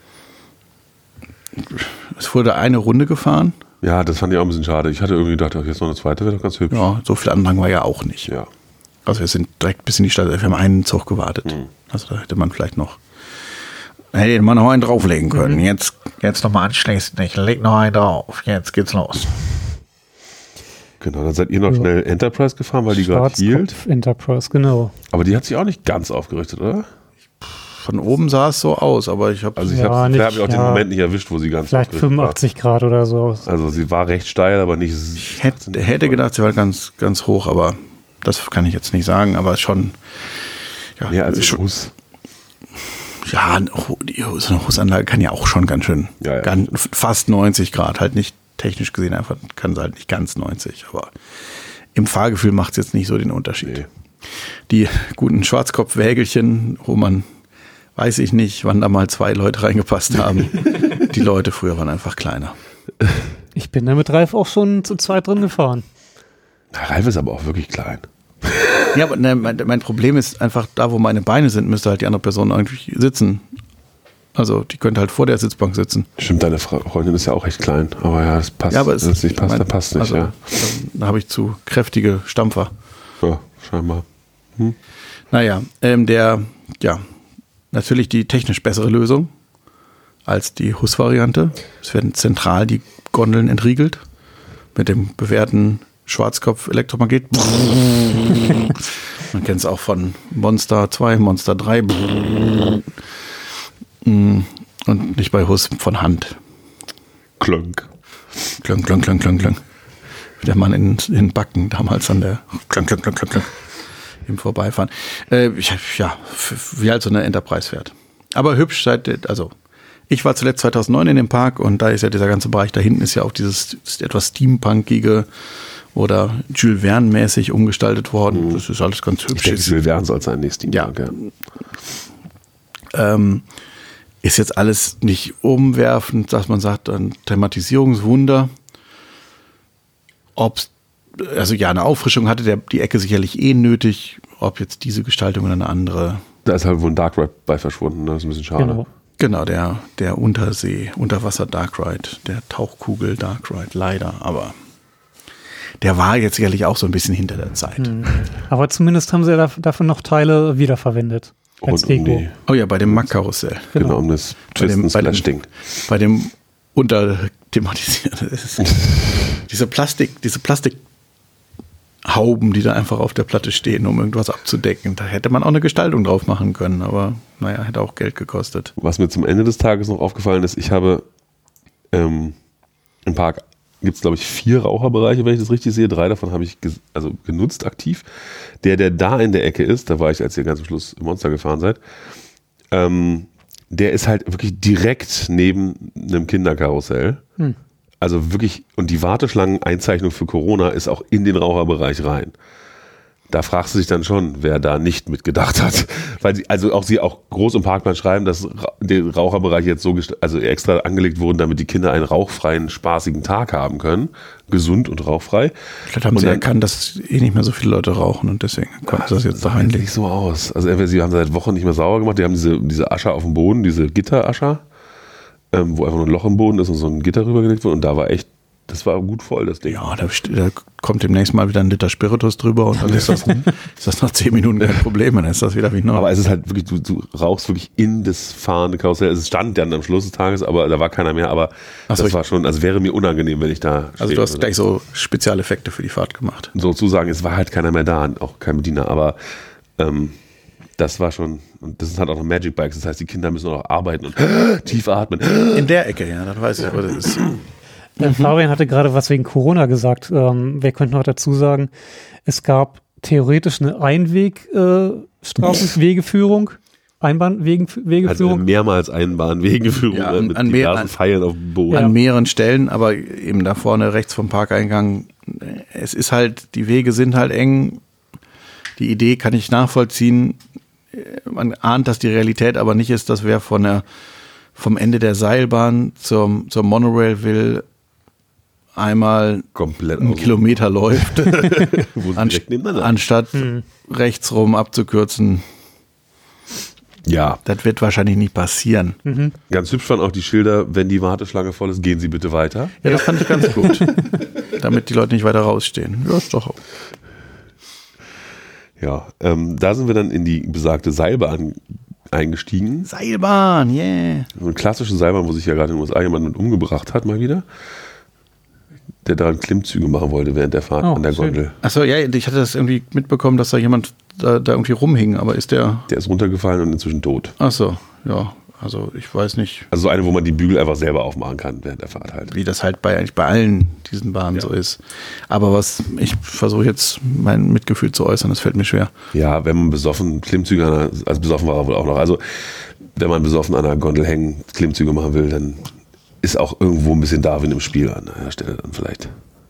es wurde eine Runde gefahren. Ja, das fand ich auch ein bisschen schade. Ich hatte irgendwie gedacht, ach, jetzt noch eine zweite wäre doch ganz hübsch. Ja, so viel Andrang war ja auch nicht. Ja. Also wir sind direkt bis in die Stadt, wir haben einen Zug gewartet. Mhm. Also da hätte man vielleicht noch, hätte man noch einen drauflegen können. Mhm. Jetzt, jetzt nochmal anschließend, ich leg noch einen drauf, jetzt geht's los. Genau, dann seid ihr noch Ja. schnell Enterprise gefahren, weil die gerade hielt. Schwarzkopf Enterprise, genau. Aber die hat sich auch nicht ganz aufgerichtet, oder? Von oben sah es so aus, aber ich habe Also ich Ja, habe nicht- hab ich auch den ja. Moment nicht erwischt, wo sie ganz Vielleicht aufgerichtet fünfundachtzig Grad oder so. war. Also sie war recht steil, aber nicht... Ich hätte, hätte gedacht, sie war ganz, ganz hoch, aber das kann ich jetzt nicht sagen, aber schon. Ja, Mehr als schon, ein Bus. ja die, so eine Hussanlage kann ja auch schon ganz schön, Ja, ja. ganz, fast neunzig Grad, halt nicht technisch gesehen, einfach kann sie halt nicht ganz neunzig, aber im Fahrgefühl macht es jetzt nicht so den Unterschied. Nee. Die guten Schwarzkopf-Wägelchen, wo man, weiß ich nicht, wann da mal zwei Leute reingepasst haben. Die Leute früher waren einfach kleiner. Ich bin da mit Ralf auch schon zu zweit drin gefahren. Na, Ralf ist aber auch wirklich klein. Ja, aber ne, mein, mein Problem ist einfach, da wo meine Beine sind, müsste halt die andere Person eigentlich sitzen. Also die könnte halt vor der Sitzbank sitzen. Stimmt, deine Freundin ist ja auch recht klein. Aber ja, das passt. Ja, aber es Wenn es nicht passt, mein, dann passt nicht, also, ja. Da habe ich zu kräftige Stampfer. Ja, scheinbar. Naja, ähm, der, ja, natürlich die technisch bessere Lösung als die Hus-Variante. Es werden zentral die Gondeln entriegelt mit dem bewährten Schwarzkopf-Elektromagnet. Man kennt es auch von Monster zwei, Monster drei. Und nicht bei Hus von Hand. Klönk. Klönk, klönk, klönk, klönk, klönk. Wie der Mann in den Backen damals an der klönk, klönk, klönk, klönk, klönk. Im Vorbeifahren. Äh, ich, ja, f- wie halt so eine Enterprise fährt. Aber hübsch seit, also ich war zuletzt zweitausendneun in dem Park und da ist ja dieser ganze Bereich da hinten ist ja auch dieses etwas steampunkige oder Jules Verne-mäßig umgestaltet worden. Das ist alles ganz Ich hübsch. denke, Jules Verne soll es sein, nächsten Ja. Tag, ja. Ähm, ist jetzt alles nicht umwerfend, dass man sagt, ein Thematisierungswunder. Ob's, also ja, eine Auffrischung hatte der, die Ecke sicherlich eh nötig. Ob jetzt diese Gestaltung oder eine andere. Da ist halt wohl ein Dark Ride bei verschwunden, das ist ein bisschen schade. Genau. Genau, der, der Untersee, Unterwasser Dark Ride, der Tauchkugel Dark Ride, leider, aber der war jetzt sicherlich auch so ein bisschen hinter der Zeit. Mhm. Aber zumindest haben sie ja daf- davon noch Teile wiederverwendet. Als Und um Deko. die, Oh ja, bei dem Mack-Karussell, genau. um das Bei dem- bei dem- Twisten-Splash-Ding. bei dem unterthematisiert. Das ist diese Plastik, diese Plastik Hauben, die da einfach auf der Platte stehen, um irgendwas abzudecken. Da hätte man auch eine Gestaltung drauf machen können, aber naja, hätte auch Geld gekostet. Was mir zum Ende des Tages noch aufgefallen ist, ich habe ähm, im Park gibt es, glaube ich, vier Raucherbereiche, wenn ich das richtig sehe. Drei davon habe ich ges- also genutzt aktiv. Der, der da in der Ecke ist, da war ich, als ihr ganz am Schluss im Monster gefahren seid, ähm, der ist halt wirklich direkt neben einem Kinderkarussell. Hm. Also wirklich, und die Warteschlangen-Einzeichnung für Corona ist auch in den Raucherbereich rein. Da fragst du dich dann schon, wer da nicht mitgedacht hat. Weil sie, also auch sie auch groß im Parkplan schreiben, dass die Raucherbereiche jetzt so gest- also extra angelegt wurden, damit die Kinder einen rauchfreien, spaßigen Tag haben können. Gesund und rauchfrei. Vielleicht haben und sie dann, erkannt, dass eh nicht mehr so viele Leute rauchen und deswegen konnten sie das jetzt da sah reinlegen. nicht so aus. Also entweder sie haben seit Wochen nicht mehr sauber gemacht, die haben diese, diese Ascher auf dem Boden, diese Gitterascher, ähm, wo einfach nur ein Loch im Boden ist und so ein Gitter rübergelegt wurde und da war echt, das war gut voll, das Ding. Ja, da, da kommt demnächst mal wieder ein Liter Spiritus drüber und dann ist das, ist das nach zehn Minuten kein Problem, dann ist das wieder wie neu. Aber es ist halt wirklich, du, du rauchst wirklich in das fahrende Karussell. Es stand dann am Schluss des Tages, aber da war keiner mehr, aber Ach so, das ich- war schon, also wäre mir unangenehm, wenn ich da Also stehen du hast würde. gleich so Spezialeffekte für die Fahrt gemacht. Sozusagen, es war halt keiner mehr da, auch kein Bediener, aber ähm, das war schon, und das sind halt auch noch Magic Bikes, das heißt, die Kinder müssen auch noch arbeiten und tief atmen. In der Ecke, ja, das weiß ich, wo das ist. Äh, Fabian hatte gerade was wegen Corona gesagt. Ähm, wir könnten noch dazu sagen, es gab theoretisch eine Einweg-Straßenwegeführung, Einbahnwegeführung. Also mehrmals Einbahnwegeführung Ja, ne, an- mit an mehr- diversen an- Pfeilen auf dem Boden. An mehreren Stellen, aber eben da vorne rechts vom Parkeingang, es ist halt, die Wege sind halt eng. Die Idee kann ich nachvollziehen. Man ahnt, dass die Realität aber nicht ist, dass wer von der, vom Ende der Seilbahn zum, zur Monorail will, einmal Komplett einen aus- Kilometer läuft, wo sie anst direkt nebeneinander. anstatt rechtsrum abzukürzen. Ja, Das wird wahrscheinlich nicht passieren. ganz hübsch waren auch die Schilder, wenn die Warteschlange voll ist, gehen Sie bitte weiter. Ja, das fand ich ganz gut. Damit die Leute nicht weiter rausstehen. Ja, ist doch. Ja, ähm, da sind wir dann in die besagte Seilbahn eingestiegen. Seilbahn, yeah. So eine klassische Seilbahn, wo sich ja gerade in den U S A jemand mit umgebracht hat, mal wieder. Der da Klimmzüge machen wollte während der Fahrt Oh, an der schön. Gondel. Achso, ja, ich hatte das irgendwie mitbekommen, dass da jemand da, da irgendwie rumhing, aber ist der. Der ist runtergefallen und inzwischen tot. Achso, ja. Also ich weiß nicht, Also so eine, wo man die Bügel einfach selber aufmachen kann während der Fahrt halt. wie das halt bei eigentlich bei allen diesen Bahnen Ja. so ist. Aber was, ich versuche jetzt mein Mitgefühl zu äußern, das fällt mir schwer. Ja, wenn man besoffen Klimmzüge an einer, also besoffen war er wohl auch noch. Also wenn man besoffen an einer Gondel hängen, Klimmzüge machen will, dann ist auch irgendwo ein bisschen Darwin im Spiel an der Stelle dann vielleicht.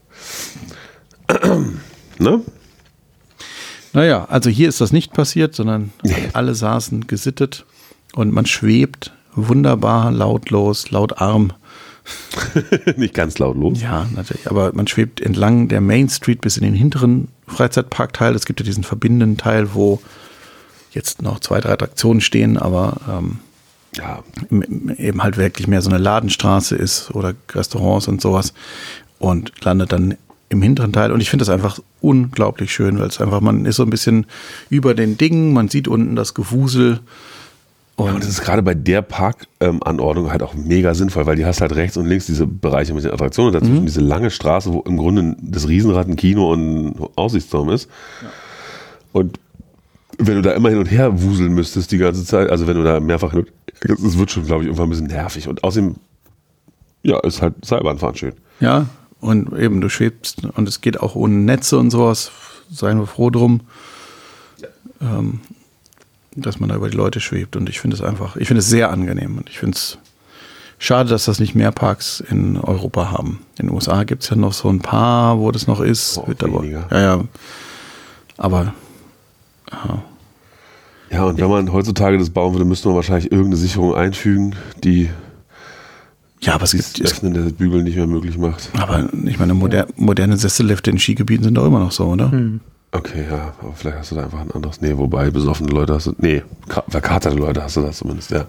Ne? Naja, also hier ist das nicht passiert, sondern alle saßen gesittet und man schwebt wunderbar, lautlos, lautarm. Nicht ganz lautlos. Ja, natürlich, aber man schwebt entlang der Main Street bis in den hinteren Freizeitparkteil. Es gibt ja diesen verbindenden Teil, wo jetzt noch zwei, drei Attraktionen stehen, aber ähm, Ja, eben halt wirklich mehr so eine Ladenstraße ist oder Restaurants und sowas und landet dann im hinteren Teil. Und ich finde das einfach unglaublich schön, weil es einfach, man ist so ein bisschen über den Dingen, man sieht unten das Gewusel. Ja, und das ist gerade bei der Parkanordnung halt auch mega sinnvoll, weil die hast halt rechts und links diese Bereiche mit den Attraktionen und dazwischen Mhm. diese lange Straße, wo im Grunde das Riesenrad ein Kino und ein Aussichtsturm ist. Und wenn du da immer hin und her wuseln müsstest die ganze Zeit, also wenn du da mehrfach hin und das wird schon, glaube ich, irgendwann ein bisschen nervig. Und außerdem, ja, ist halt Seilbahnfahren schön. Ja, und eben du schwebst und es geht auch ohne Netze und sowas, seien wir froh drum, ähm, dass man da über die Leute schwebt. Und ich finde es einfach, ich finde es sehr angenehm und ich finde es schade, dass das nicht mehr Parks in Europa haben. In den U S A gibt es ja noch so ein paar, wo das noch ist. Oh, Wird aber, weniger. ja, ja. Aber ja. Ja, und wenn man heutzutage das bauen würde, müsste man wahrscheinlich irgendeine Sicherung einfügen, die Ja, aber es das gibt, es, Öffnen der Bügel nicht mehr möglich macht. aber ich meine, moder, moderne Sessellifte in Skigebieten sind doch immer noch so, oder? Hm. Okay, ja, aber vielleicht hast du da einfach ein anderes. Nee, wobei besoffene Leute hast du. Nee, ka- verkaterte Leute hast du das zumindest, ja.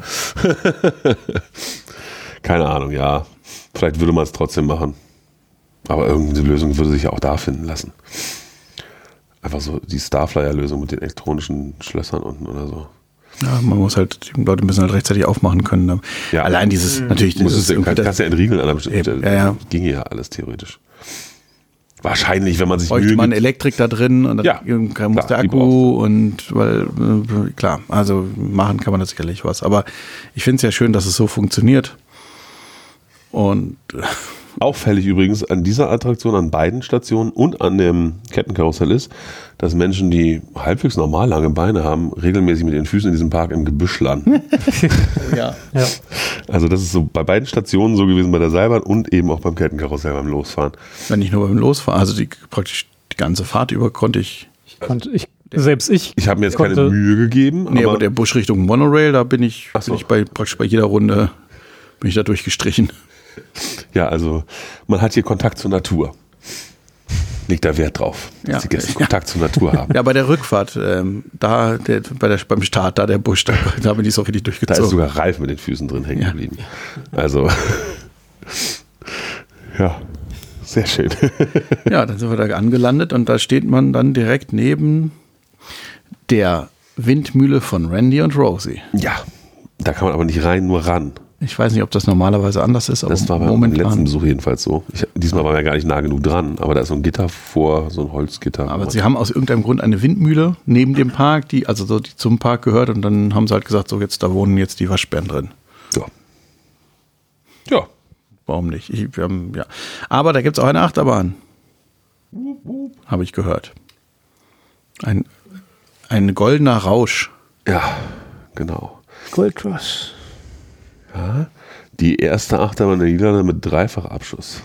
Keine Ahnung, ja. Vielleicht würde man es trotzdem machen. Aber irgendeine Lösung würde sich ja auch da finden lassen. Einfach so die Starflyer-Lösung mit den elektronischen Schlössern unten oder so. Ja, man muss halt, die Leute müssen halt rechtzeitig aufmachen können. Ja. Allein dieses, natürlich, Du musst dieses es, irgendwie kann, das- kannst ja entriegeln an einer bestimmten Eben, Stelle. ja, ja. Ginge ja alles theoretisch. wahrscheinlich, wenn man sich bräuchte Mühe man gibt. Elektrik da drin und dann Ja, muss klar, der die brauchst Akku und weil, äh, klar, also machen kann man das sicherlich was. Aber ich finde es ja schön, dass es so funktioniert. Und Auffällig übrigens an dieser Attraktion, an beiden Stationen und an dem Kettenkarussell ist, dass Menschen, die halbwegs normal lange Beine haben, regelmäßig mit den Füßen in diesem Park im Gebüsch landen. ja. Ja. Also das ist so bei beiden Stationen so gewesen, bei der Seilbahn und eben auch beim Kettenkarussell beim Losfahren. Wenn nicht nur beim Losfahren, also die, praktisch die ganze Fahrt über konnte ich. Konnte ich, selbst ich. Ich habe mir jetzt konnte, keine Mühe gegeben. Nee, aber, aber der Busch Richtung Monorail, da bin ich, Ach so. bin ich bei, praktisch bei jeder Runde bin ich da durchgestrichen. Ja, also man hat hier Kontakt zur Natur. Legt da Wert drauf, dass Ja. die Gäste Kontakt zur Natur haben. Ja, bei der Rückfahrt, ähm, da der, bei der, beim Start, da der Busch, da, da bin ich so richtig Da ist durchgezogen. sogar Ralf mit den Füßen drin hängen Ja. geblieben. Also, ja, sehr schön. Ja, dann sind wir da angelandet und da steht man dann direkt neben der Windmühle von Randy und Rosie. Ja, da kann man aber nicht rein, nur ran. Ich weiß nicht, ob das normalerweise anders ist, aber Das war beim letzten momentan. Besuch jedenfalls so. Ich, diesmal waren wir gar nicht nah genug dran, aber da ist so ein Gitter vor, so ein Holzgitter. Aber sie haben aus irgendeinem Grund eine Windmühle neben dem Park, die also so die zum Park gehört und dann haben sie halt gesagt, so jetzt da wohnen jetzt die Waschbären drin. Ja. Ja. Warum nicht? Ich, wir haben, ja. Aber da gibt es auch eine Achterbahn. Habe ich gehört. Ein, ein goldener Rausch. Ja, genau. Gold Rush. Ja, die erste Achterbahn der Niederlande mit Dreifachabschuss.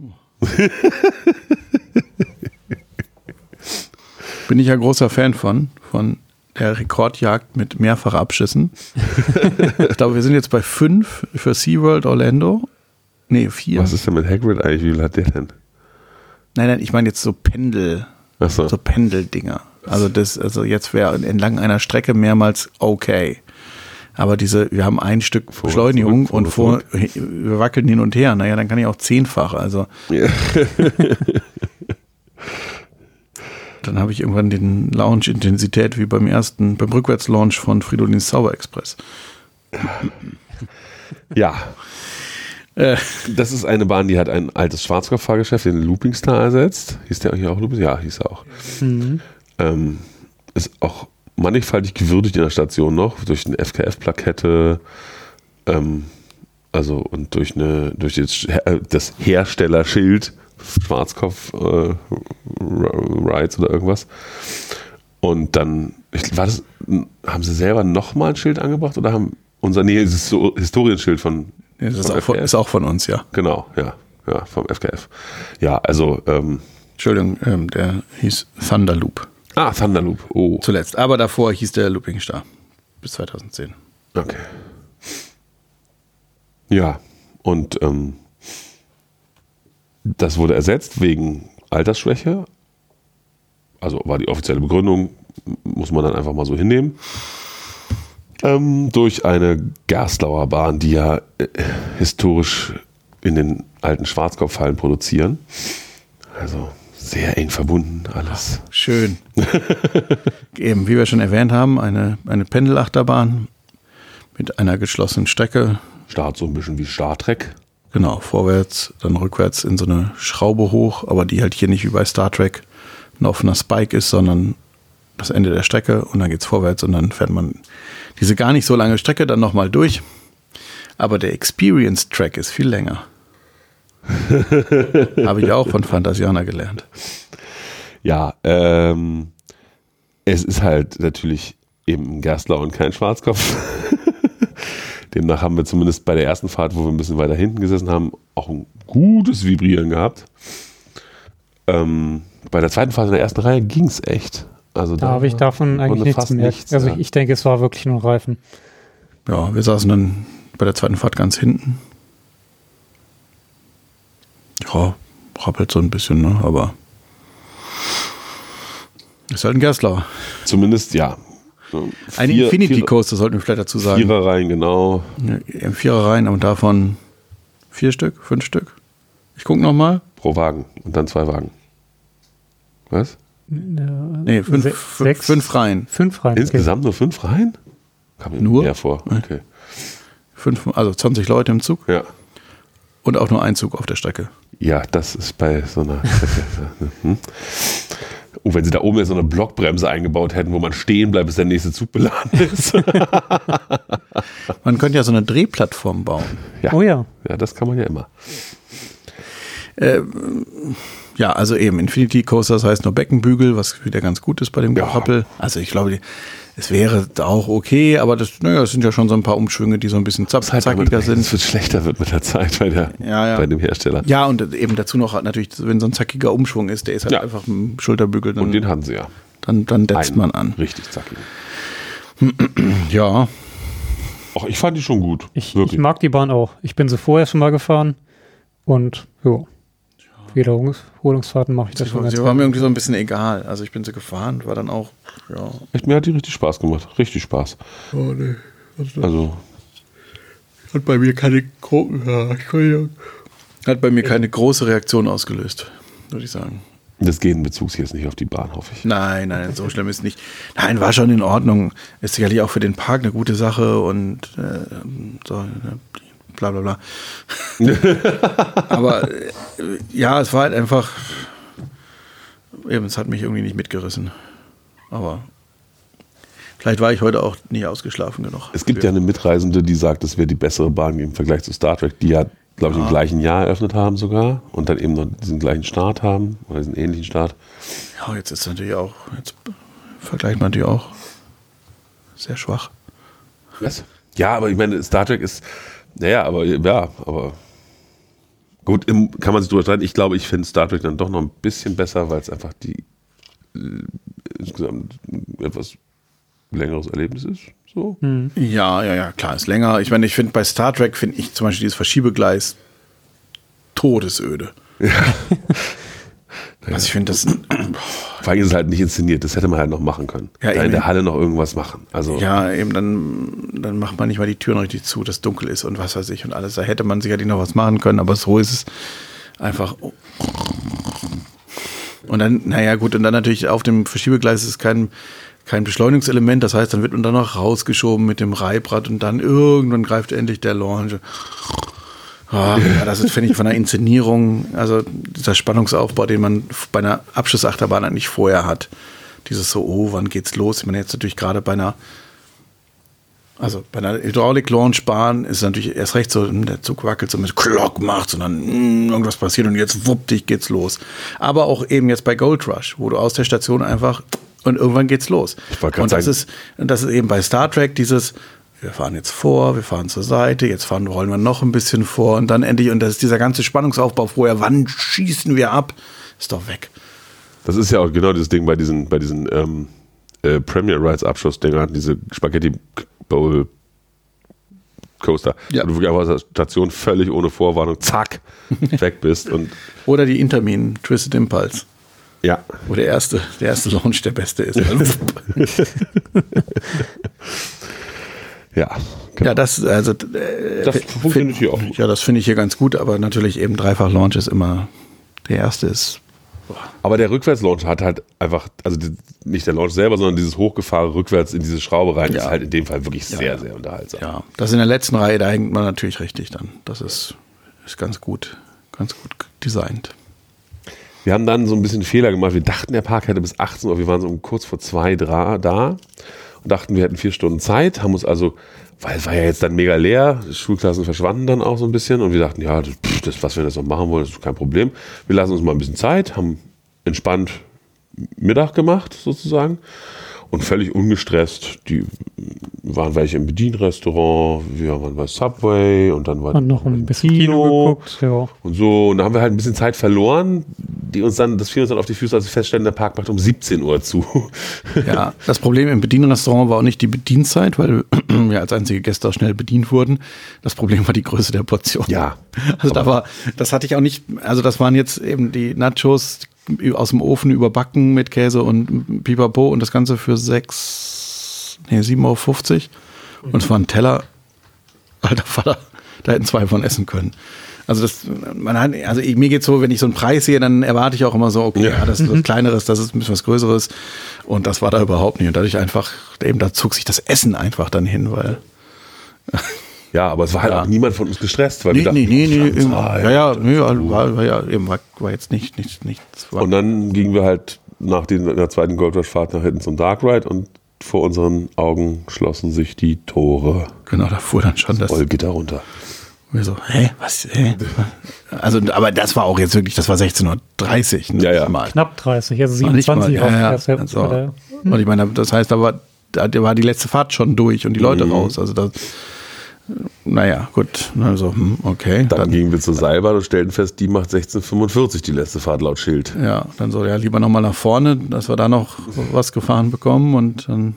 Bin ich ja großer Fan von, von der Rekordjagd mit Mehrfachabschüssen. Ich glaube, wir sind jetzt bei fünf für SeaWorld Orlando. Nee, vier. Was ist denn mit Hagrid eigentlich? Wie viel hat der denn? Nein, nein, ich meine jetzt so Pendel, Ach so. so Pendeldinger. Also das, also jetzt wäre entlang einer Strecke mehrmals okay. Aber diese, wir haben ein Stück Vor- Beschleunigung zurück, vor- und vor, wir wackeln hin und her. Naja, dann kann ich auch zehnfach. Also Ja. dann habe ich irgendwann den Launch-Intensität wie beim ersten, beim Rückwärtslaunch von Fridolins Zauberexpress. Ja, Äh, das ist eine Bahn, die hat ein altes Schwarzkopf-Fahrgeschäft, den Looping Star ersetzt. Hieß der hier auch Looping? Ja, hieß er auch. Mhm. Ähm, ist auch mannigfaltig gewürdigt in der Station noch, durch eine F K F-Plakette, ähm, also und durch eine, durch das, das Herstellerschild Schwarzkopf äh, Rides oder irgendwas. Und dann, ich, war das, haben sie selber nochmal ein Schild angebracht oder haben unser nee, dieses so Historienschild von, das ist von auch, von, F K F? ist auch von uns, ja. Genau, ja, ja, vom F K F. Ja, also, ähm, Entschuldigung, ähm, der hieß Thunderloop ah, Thunderloop, oh, zuletzt. Aber davor hieß der Looping Star bis zweitausendzehn. okay. Ja, und ähm, das wurde ersetzt wegen Altersschwäche. Also war die offizielle Begründung, muss man dann einfach mal so hinnehmen. Ähm, durch eine Gerstlauer Bahn, die ja äh, historisch in den alten Schwarzkopfhallen produzieren. Also sehr eng verbunden alles. Schön. Eben, wie wir schon erwähnt haben, eine, eine Pendelachterbahn mit einer geschlossenen Strecke. Start so ein bisschen wie Star Trek. Genau, vorwärts, dann rückwärts in so eine Schraube hoch, aber die halt hier nicht wie bei Star Trek ein offener Spike ist, sondern das Ende der Strecke und dann geht's vorwärts und dann fährt man diese gar nicht so lange Strecke dann nochmal durch. Aber der Experience Track ist viel länger. Habe ich auch von Phantasiana gelernt. Ja, ähm, es ist halt natürlich eben ein Gerstler und kein Schwarzkopf. Demnach haben wir zumindest bei der ersten Fahrt, wo wir ein bisschen weiter hinten gesessen haben, auch ein gutes Vibrieren gehabt. Ähm, bei der zweiten Fahrt in der ersten Reihe ging es echt. Also Da da habe ich davon konnte eigentlich nichts fast gemerkt. nichts, Also ja. ich, ich denke, es war wirklich nur Reifen. Ja, wir saßen dann bei der zweiten Fahrt ganz hinten. Ja, rappelt so ein bisschen, ne? Aber ist halt ein Gerstlauer. Zumindest, ja. Ein Vier- Infinity vier- Coaster sollten wir vielleicht dazu sagen. Viererreihen, genau. Ja, Viererreihen und davon vier Stück, fünf Stück. Ich gucke nochmal. Pro Wagen und dann zwei Wagen. Was? Nee, fünf, Se- fünf, sechs? fünf Reihen. Fünf Reihen. Insgesamt nur fünf Reihen? Kam mir Nur? mehr vor. Okay. Fünf, also zwanzig Leute im Zug. Ja. Und auch nur ein Zug auf der Strecke. Ja, das ist bei so einer hm. Und wenn sie da oben jetzt so eine Blockbremse eingebaut hätten, wo man stehen bleibt, bis der nächste Zug beladen ist. Man könnte ja so eine Drehplattform bauen. Ja. Oh ja. Ja, das kann man ja immer. Äh, ja, also eben Infinity Coaster, das heißt nur Beckenbügel, was wieder ganz gut ist bei dem Gehappel. Ja. Also ich glaube, es wäre auch okay, aber das, naja, das sind ja schon so ein paar Umschwünge, die so ein bisschen zack, halt zackiger sind. Es wird schlechter wird mit der Zeit bei, der, ja, ja. bei dem Hersteller. Ja, und eben dazu noch natürlich, wenn so ein zackiger Umschwung ist, der ist halt ja. einfach ein Schulterbügel. Dann, und den hatten sie ja. Dann, dann detzt man an. Richtig zackig. Ja. Ach, ich fand die schon gut. Ich, ich mag die Bahn auch. Ich bin sie vorher schon mal gefahren und ja. Wiederholungsfahrten mache ich das sie, schon. Sie war mir irgendwie so ein bisschen egal. Also ich bin sie gefahren, war dann auch, ja. Echt, mir hat die richtig Spaß gemacht. Richtig Spaß. Oh, nee. Also. Hat bei mir keine, ja, hat bei mir keine große Reaktion ausgelöst, würde ich sagen. Das Gehen bezog sich jetzt nicht auf die Bahn, hoffe ich. Nein, nein, so schlimm ist es nicht. Nein, war schon in Ordnung. Ist sicherlich auch für den Park eine gute Sache und äh, so, bla bla bla. Aber äh, ja, es war halt einfach, eben, es hat mich irgendwie nicht mitgerissen. Aber vielleicht war ich heute auch nicht ausgeschlafen genug. Es gibt ja eine Mitreisende, die sagt, es wäre die bessere Bahn im Vergleich zu Star Trek, die ja, glaube ich, ja. im gleichen Jahr eröffnet haben sogar und dann eben noch diesen gleichen Start haben oder diesen ähnlichen Start. Ja, jetzt ist natürlich auch, jetzt vergleicht man natürlich auch sehr schwach. Was? Ja, aber ich meine, Star Trek ist, naja, aber ja, aber gut, im, kann man sich drüber streiten. Ich glaube, ich finde Star Trek dann doch noch ein bisschen besser, weil es einfach die äh, insgesamt etwas längeres Erlebnis ist. So. Hm. Ja, ja, ja, klar, ist länger. Ich meine, ich finde bei Star Trek finde ich zum Beispiel dieses Verschiebegleis todesöde. Ja. Also ich finde das. Vor allem ist es halt nicht inszeniert, das hätte man halt noch machen können. Ja, da in der Halle noch irgendwas machen. Also ja, eben dann, dann macht man nicht mal die Türen richtig zu, dass dunkel ist und was weiß ich und alles. Da hätte man sicherlich noch was machen können, aber so ist es einfach. Und dann, naja, gut, und dann natürlich auf dem Verschiebegleis ist kein, kein Beschleunigungselement, das heißt, dann wird man dann noch rausgeschoben mit dem Reibrad und dann irgendwann greift endlich der Launch. Oh, ja, das ist, finde ich, von der Inszenierung, also dieser Spannungsaufbau, den man bei einer Abschlussachterbahn eigentlich vorher hat. Dieses so, oh, wann geht's los? Ich meine, jetzt natürlich gerade bei einer, also bei einer Hydraulik-Launchbahn ist es natürlich erst recht so, der Zug wackelt so mit Klock macht, sondern mh, irgendwas passiert und jetzt wuppdig geht's los. Aber auch eben jetzt bei Gold Rush, wo du aus der Station einfach und irgendwann geht's los. Und das ist, das ist eben bei Star Trek dieses, wir fahren jetzt vor, wir fahren zur Seite, jetzt fahren, rollen wir noch ein bisschen vor und dann endlich, und das ist dieser ganze Spannungsaufbau vorher, wann schießen wir ab, ist doch weg. Das ist ja auch genau dieses Ding bei diesen, bei diesen ähm, äh, Premier Rides Abschlussdingern, diese Spaghetti Bowl Coaster, ja. wo du wirklich aus der Station völlig ohne Vorwarnung, zack, weg bist. Und oder die Intermin Twisted Impulse. Ja. Wo der erste, der erste Launch der beste ist. Ja, genau. Ja, das, also, äh, das funktioniert hier auch. Ja, das finde ich hier ganz gut, aber natürlich eben Dreifach-Launch ist immer, der erste ist. Boah. Aber der Rückwärts-Launch hat halt einfach, also die, nicht der Launch selber, sondern dieses Hochgefahren rückwärts in diese Schraube rein, ja. ist halt in dem Fall wirklich sehr, ja. sehr unterhaltsam. Ja, das in der letzten Reihe, da hängt man natürlich richtig dann. Das ist, ist ganz gut, ganz gut designt. Wir haben dann so ein bisschen Fehler gemacht. Wir dachten, der Park hätte bis achtzehn Uhr, wir waren so um kurz vor zwei da und dachten, wir hätten vier Stunden Zeit, haben uns also, weil es war ja jetzt dann mega leer, die Schulklassen verschwanden dann auch so ein bisschen und wir dachten, ja, das, das, was wir jetzt noch machen wollen, das ist kein Problem. Wir lassen uns mal ein bisschen Zeit, haben entspannt Mittag gemacht sozusagen und völlig ungestresst. Die waren welche im Bedienrestaurant, wir waren bei Subway und dann war und noch ein bisschen Kino, Kino geguckt, ja. Und so, und da haben wir halt ein bisschen Zeit verloren, die uns dann, das fiel uns dann auf die Füße, als wir feststellen, der Park macht um siebzehn Uhr zu. Ja, das Problem im Bedienrestaurant war auch nicht die Bedienzeit, weil wir als einzige Gäste auch schnell bedient wurden. Das Problem war die Größe der Portion. Ja. Also da war, das hatte ich auch nicht, also das waren jetzt eben die Nachos aus dem Ofen überbacken mit Käse und Pipapo und das Ganze für sechs, nee, sieben Euro fünfzig. Und es war ein Teller, alter Vater, da hätten zwei von essen können. Also das, man hat, also ich, mir geht's so, wenn ich so einen Preis sehe, dann erwarte ich auch immer so, okay, ja, ja das ist was Kleineres, das ist ein bisschen was Größeres. Und das war da überhaupt nicht. Und dadurch einfach, eben da zog sich das Essen einfach dann hin, weil Ja, aber es war halt Ja. auch niemand von uns gestresst, weil Nee, wir dachten, nee, nee, nee, Franz, eben, ah, ja, ja, nee, war, war ja eben, war, war jetzt nicht, nicht, nichts. War, Und dann gingen wir halt nach den, der zweiten Gold Rush Fahrt nach hinten zum Dark Ride und vor unseren Augen schlossen sich die Tore. genau, da fuhr dann schon das. Rollgitter runter. Wir so, hä, was, hä? Also, aber das war auch jetzt wirklich, das war sechzehn Uhr dreißig. Ne, Ja, ja. Mal. Knapp dreißig, also Noch nicht mal, siebenundzwanzig. ja, ja. erst der- Also, der- und ich meine, das heißt, da war, da war die letzte Fahrt schon durch und die Leute Mhm. raus. Also das, naja, gut. Also, hm, okay. Dann, Dann, gingen wir zur Seilbahn und stellten fest, die macht sechzehn Uhr fünfundvierzig die letzte Fahrt laut Schild. ja, dann so, ja, lieber nochmal nach vorne, dass wir da noch was gefahren bekommen und dann,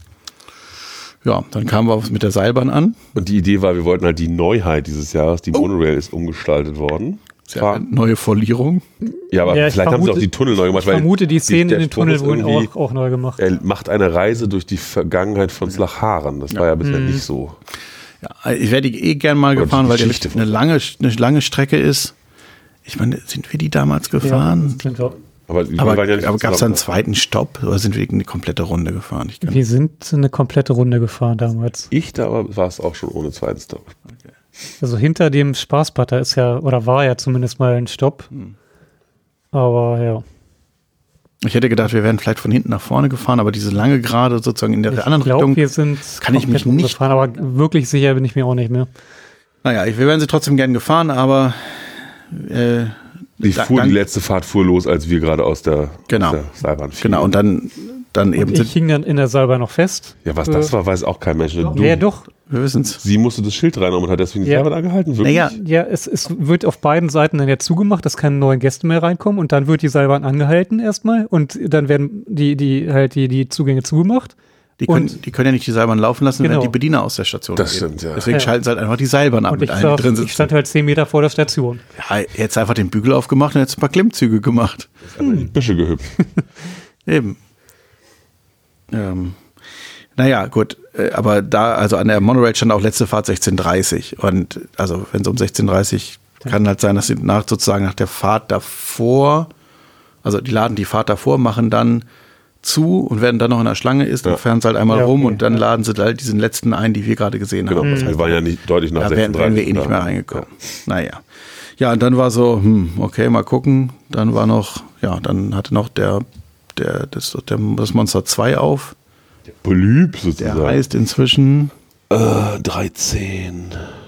ja, dann kamen wir mit der Seilbahn an. Und die Idee war, wir wollten halt die Neuheit dieses Jahres, die Monorail ist umgestaltet worden. Ist ja eine neue Folierung. Ja, aber Ja, ich vielleicht haben sie auch vermute- die Tunnel neu gemacht. Ich vermute, die Szenen der in den Spruch Tunnel ist wurden irgendwie, auch, auch neu gemacht. Er macht eine Reise durch die Vergangenheit von Slacharen. Das war ja bisher Mhm. nicht so. Ja, ich wäre die eh gern mal Oder gefahren, die weil die Geschichte eine lange, eine lange Strecke ist. Ich meine, sind wir die damals gefahren? Ja, sind wir. Aber, wir aber waren ja nicht aber gab es da einen zusammen. zweiten Stopp oder sind wir eine komplette Runde gefahren? Ich kann, wir sind eine komplette Runde gefahren damals. Ich da aber war es auch schon ohne zweiten Stop. Also hinter dem Spaßbad, da ist ja, oder war ja zumindest mal ein Stopp. Hm. Aber ja. ich hätte gedacht, wir wären vielleicht von hinten nach vorne gefahren, aber diese lange Gerade sozusagen in der Ich anderen glaube, Richtung. wir sind kann ich mich komplett nicht- umgefahren, aber wirklich sicher bin ich mir auch nicht mehr. Naja, ich- wir wären sie trotzdem gern gefahren, aber äh, Die, Da- fuhr, dann- die letzte Fahrt fuhr los, als wir gerade aus der, Genau. aus der Seilbahn fielen. genau, und dann, dann eben Ich sind, hing dann in der Seilbahn noch fest. Ja, was das war, weiß auch kein Mensch. Du, Ja, doch. wir wissen es. Sie musste das Schild reinnehmen und hat deswegen die Ja. Seilbahn angehalten. Wirklich? Naja, Ja, es, es wird auf beiden Seiten dann ja zugemacht, dass keine neuen Gäste mehr reinkommen und dann wird die Seilbahn angehalten erstmal und dann werden die, die halt die, die Zugänge zugemacht. die können, und- die können ja nicht die Seilbahn laufen lassen, Genau. wenn die Bediener aus der Station Das gehen. stimmt, ja. Deswegen Ja. schalten sie halt einfach die Seilbahn ab Und mit ich, allen, die saß, drin ich sitzen. stand halt zehn Meter vor der Station. Ja, jetzt einfach den Bügel aufgemacht und jetzt ein paar Klimmzüge gemacht. In die Büsche gehüpft. Eben. Ähm, naja, gut. äh, Aber da, also an der Monorail stand auch letzte Fahrt sechzehn Uhr dreißig. Und also wenn es um sechzehn Uhr dreißig kann halt sein, dass sie nach sozusagen nach der Fahrt davor, also die laden die Fahrt davor, machen dann zu und werden dann noch in der Schlange ist, dann Ja. fahren sie halt einmal Ja, rum okay, und dann ja. laden sie halt diesen letzten ein, die wir gerade gesehen Genau, haben. das heißt, wir waren ja nicht deutlich nach Da sechzehn wären, Uhr wären dreißig. wir eh nicht da. mehr reingekommen. Naja. Ja, und dann war so, hm, okay, mal gucken. Dann war noch, ja, dann hatte noch der, der, das, der, das Monster zwei auf. Polyp Der sozusagen. heißt inzwischen, Äh, dreizehn.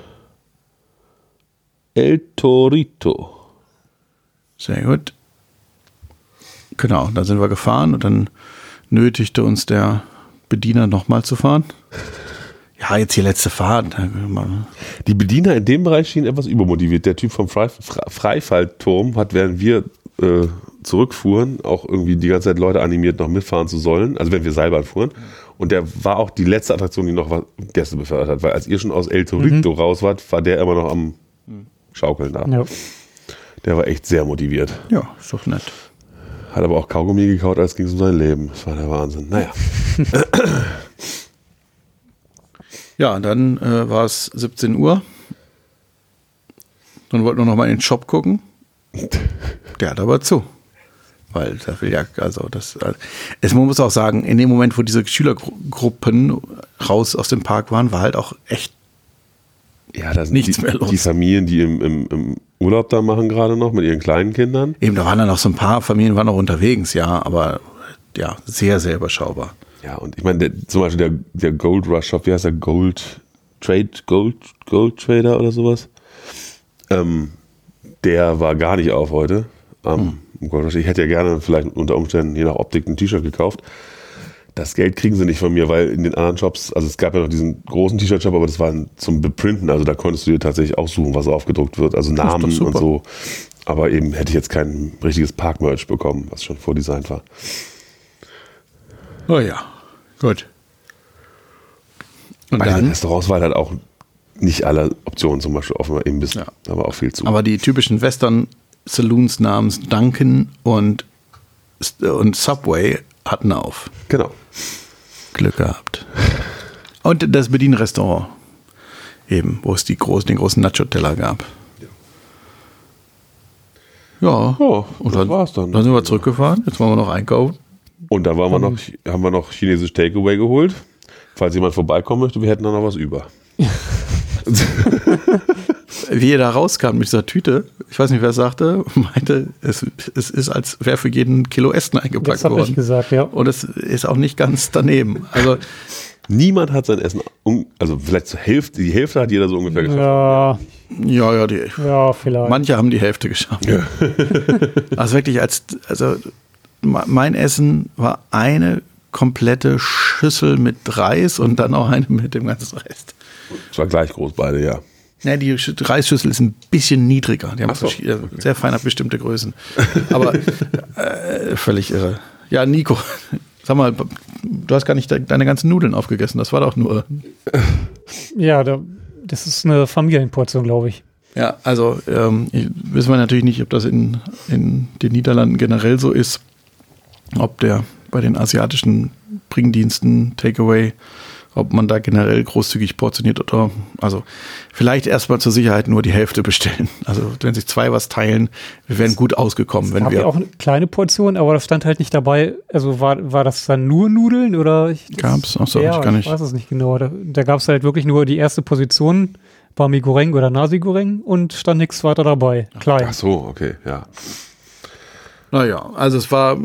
El Torito. sehr gut. Genau, da sind wir gefahren und dann nötigte uns der Bediener nochmal zu fahren. Ja, jetzt die letzte Fahrt. Die Bediener in dem Bereich schienen etwas übermotiviert. Der Typ vom Fre Fre Freifallturm hat, während wir äh, zurückfuhren, auch irgendwie die ganze Zeit Leute animiert, noch mitfahren zu sollen. Also wenn wir Seilbahn fuhren. Und der war auch die letzte Attraktion, die noch was Gäste befördert hat. Weil als ihr schon aus El Torito Mhm. raus wart, war der immer noch am Schaukeln da. Ja. Der war echt sehr motiviert. Ja, ist doch nett. Hat aber auch Kaugummi gekaut, als ging es um sein Leben. Das war der Wahnsinn. Naja. Ja, und dann äh, war es siebzehn Uhr. Dann wollten wir noch mal in den Shop gucken. Der hat aber zu. Weil da will ja, also das, also, es, man muss auch sagen, in dem Moment, wo diese Schülergruppen raus aus dem Park waren, war halt auch echt, Ja, da sind Nichts die, mehr los. die Familien, die im, im, im Urlaub da machen, gerade noch mit ihren kleinen Kindern. eben, da waren dann noch so ein paar Familien, waren noch unterwegs, ja, aber ja, sehr, sehr überschaubar. Ja, und ich meine, der, zum Beispiel der, der Gold Rush Shop, wie heißt der? Gold Trade, Gold, Gold Trader oder sowas? Ähm, der war gar nicht auf heute. Ähm, im Gold Rush. Ich hätte ja gerne vielleicht unter Umständen, je nach Optik, ein T-Shirt gekauft. Das Geld kriegen sie nicht von mir, weil in den anderen Shops, also es gab ja noch diesen großen T-Shirt-Shop, aber das war zum Beprinten, also da konntest du dir tatsächlich aussuchen, was aufgedruckt wird, also ist doch Namen super. und so. Aber eben hätte ich jetzt kein richtiges Park-Merch bekommen, was schon vordesignt war. Oh ja, gut. Und Bei den dann, Restaurants waren halt auch nicht alle Optionen zum Beispiel offen, eben bis, Ja. da war auch viel zu. aber die typischen Western-Saloons namens Dunkin' und, und Subway hatten auf. Genau. Glück gehabt. Und das Bedienrestaurant. Eben, wo es die großen, den großen Nacho-Teller gab. Ja. Ja, und das dann, war's dann. Dann sind wir zurückgefahren. Jetzt wollen wir noch einkaufen. Und da waren wir noch, haben wir noch chinesisch Takeaway geholt. Falls jemand vorbeikommen möchte, wir hätten da noch was über. Wie er da rauskam mit dieser Tüte, ich weiß nicht, wer es sagte, meinte, es, es ist, als wäre für jeden Kilo Essen eingepackt Das habe worden. ich gesagt, ja. Und es ist auch nicht ganz daneben. Also Niemand hat sein Essen, un- also vielleicht zur Hälfte, die Hälfte hat jeder so ungefähr geschafft. Ja, ja, ja, die, ja, vielleicht. manche haben die Hälfte geschafft. Ja. Also wirklich als, also mein Essen war eine komplette Schüssel mit Reis und dann auch eine mit dem ganzen Rest. Es war gleich groß beide, ja. Ja, die Sch- Reisschüssel ist ein bisschen niedriger. Die haben Ach so, verschiedene- sehr fein bestimmte Größen. Aber äh, völlig irre. Ja, Nico, sag mal, du hast gar nicht de- deine ganzen Nudeln aufgegessen. Das war doch nur. Ja, da, das ist eine Familienportion, glaube ich. Ja, also ähm, ich- wissen wir natürlich nicht, ob das in, in den Niederlanden generell so ist. Ob der bei den asiatischen Bringdiensten, Takeaway, ob man da generell großzügig portioniert oder, also vielleicht erstmal zur Sicherheit nur die Hälfte bestellen. Also wenn sich zwei was teilen, wir wären gut ausgekommen, wenn Haben wir wir. auch eine kleine Portion, aber da stand halt nicht dabei, also war, war das dann nur Nudeln oder? Ich, das- Gab's? Ach so, ja, ich gar nicht. Ich weiß es nicht genau. Da, da gab es halt wirklich nur die erste Position, Bami Goreng oder Nasi Goreng und stand nichts weiter dabei. Klein. Ach so, okay, ja. Naja, also es war,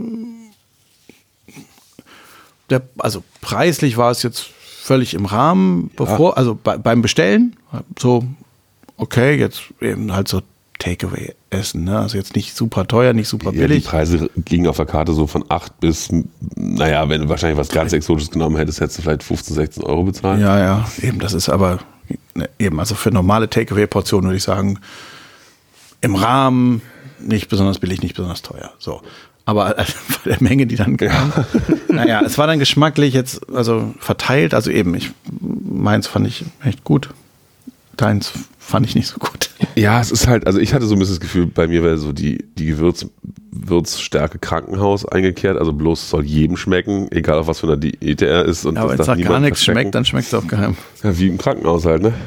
der, also preislich war es jetzt völlig im Rahmen, bevor, also bei, beim Bestellen, so, okay, jetzt eben halt so Takeaway essen, ne? Also jetzt nicht super teuer, nicht super Ja, die billig. Preise gingen auf der Karte so von acht bis, naja, wenn du wahrscheinlich was ganz Exotisches genommen hättest, hättest du vielleicht fünfzehn, sechzehn Euro bezahlt. Ja, ja, eben, das ist aber, ne, eben, also für normale Takeaway-Portionen würde ich sagen, im Rahmen, nicht besonders billig, nicht besonders teuer, so. Aber äh, von der Menge, die dann kam, naja, es war dann geschmacklich jetzt, also verteilt, also eben, ich, meins fand ich echt gut, deins fand ich nicht so gut. Ja, es ist halt, also ich hatte so ein bisschen das Gefühl, bei mir wäre so die, die Gewürz, Würzstärke Krankenhaus eingekehrt, also bloß soll jedem schmecken, egal auf was für einer Diät er ist. Und Ja, aber wenn das es darf nach gar niemand nichts verstecken. schmeckt, dann schmeckt es auch geheim. Ja, wie im Krankenhaus halt, ne?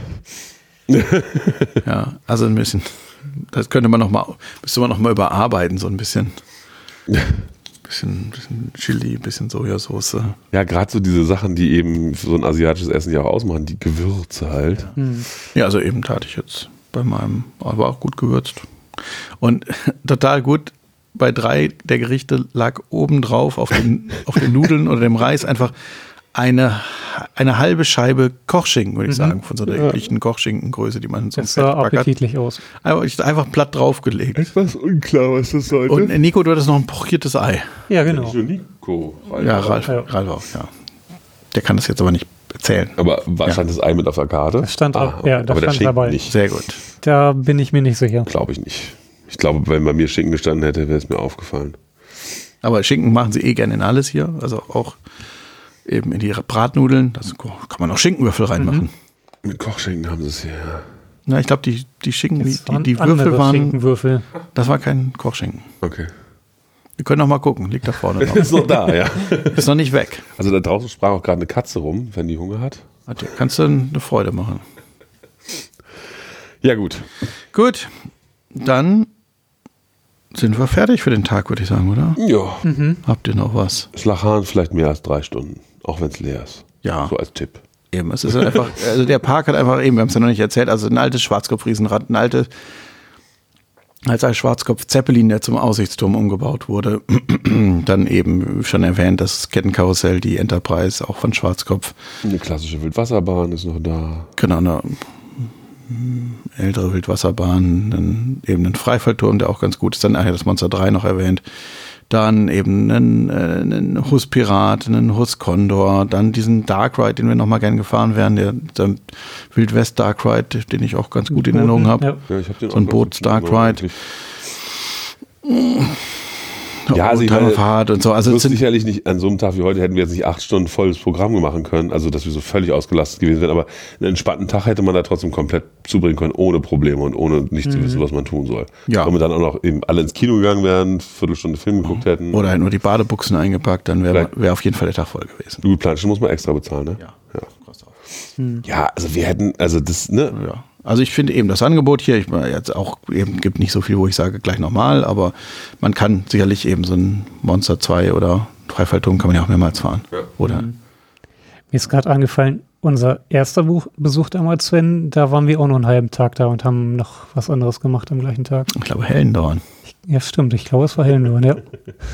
Ja, also ein bisschen, das könnte man noch mal, müsste man noch mal überarbeiten, so ein bisschen. Bisschen, bisschen Chili, bisschen Sojasauce. Ja, gerade so diese Sachen, die eben für so ein asiatisches Essen ja auch ausmachen, die Gewürze halt. Hm. Ja, also eben tat ich jetzt bei meinem, aber auch gut gewürzt. Und total gut, bei drei der Gerichte lag obendrauf auf den, auf den Nudeln oder dem Reis einfach eine, eine halbe Scheibe Kochschinken, würde ich sagen, von so der üblichen Kochschinkengröße, die man in so einem Das sah Fettpack hat. appetitlich aus. Aber ich einfach platt draufgelegt. Etwas unklar, was das sollte. Und äh, Nico, du hattest noch ein pochiertes Ei. Ja, genau. Nicht nur Nico. Ja, Ralf, Ja. Ralf auch, ja. Der kann das jetzt aber nicht erzählen. Aber war, Ja. stand das Ei mit auf der Karte? Das stand ah, auch- ja, das aber der stand Schinken dabei. nicht. Sehr gut. Da bin ich mir nicht sicher. Glaube ich nicht. Ich glaube, wenn bei mir Schinken gestanden hätte, wäre es mir aufgefallen. Aber Schinken machen sie eh gerne in alles hier. Also auch eben in die Bratnudeln. Da kann man auch Schinkenwürfel reinmachen. Mit Kochschinken haben sie es hier. Ja. Ja, ich glaube, die, die Schinken, die, Das die, waren die andere Würfel waren, Schinkenwürfel. das war kein Kochschinken. Okay. Wir können noch mal gucken. Liegt da vorne noch. Ist noch da, ja. Ist noch nicht weg. Also da draußen sprach auch gerade eine Katze rum, wenn die Hunger hat. Warte, kannst du eine Freude machen. Ja, gut. Gut, dann sind wir fertig für den Tag, würde ich sagen, oder? Ja. Habt ihr noch was? Schlachhahn vielleicht mehr als drei Stunden, auch wenn es leer ist. Ja. So als Tipp. Eben, es ist einfach, also der Park hat einfach eben, wir haben es ja noch nicht erzählt, also ein altes Schwarzkopf-Riesenrad, ein alte, als ein Schwarzkopf-Zeppelin, der zum Aussichtsturm umgebaut wurde. Dann eben schon erwähnt, das Kettenkarussell, die Enterprise, auch von Schwarzkopf. Eine klassische Wildwasserbahn ist noch da. Genau, eine ältere Wildwasserbahn, dann eben ein Freifallturm, der auch ganz gut ist. Dann nachher das Monster drei noch erwähnt. Dann eben einen, äh, einen Huss-Pirat, einen Huss-Condor, dann diesen Dark Ride, den wir nochmal gerne gefahren wären, der, der Wildwest Dark Ride, den ich auch ganz gut in Erinnerung habe. Ja. Ja, ich hab den So ein auch Boots ganz Dark gut Ride. eigentlich. Ja, also ich meine, Fahrt und so. Also Also es sind, sicherlich nicht, an so einem Tag wie heute hätten wir jetzt nicht acht Stunden volles Programm machen können, also dass wir so völlig ausgelastet gewesen wären, aber einen entspannten Tag hätte man da trotzdem komplett zubringen können, ohne Probleme und ohne nicht zu wissen, was man tun soll. Ja. Wenn wir dann auch noch eben alle ins Kino gegangen wären, Viertelstunde Film geguckt hätten. oder halt nur die Badebuchsen eingepackt, dann wäre Vielleicht. wär auf jeden Fall der Tag voll gewesen. Gut, Planschen muss man extra bezahlen, ne? Ja. Ja. Ja, also wir hätten, also das, ne? Ja. Also ich finde eben das Angebot hier, ich meine jetzt auch eben gibt nicht so viel, wo ich sage gleich nochmal, aber man kann sicherlich eben so ein Monster zwei oder Freifallturm kann man ja auch mehrmals fahren. Ja. Oder? Mir ist gerade angefallen, unser erster Buch, Besuch damals, Sven, da waren wir auch nur einen halben Tag da und haben noch was anderes gemacht am gleichen Tag. Ich glaube, Hellendorn. Ich, ja, stimmt. Ich glaube, es war Hellendorn, ja.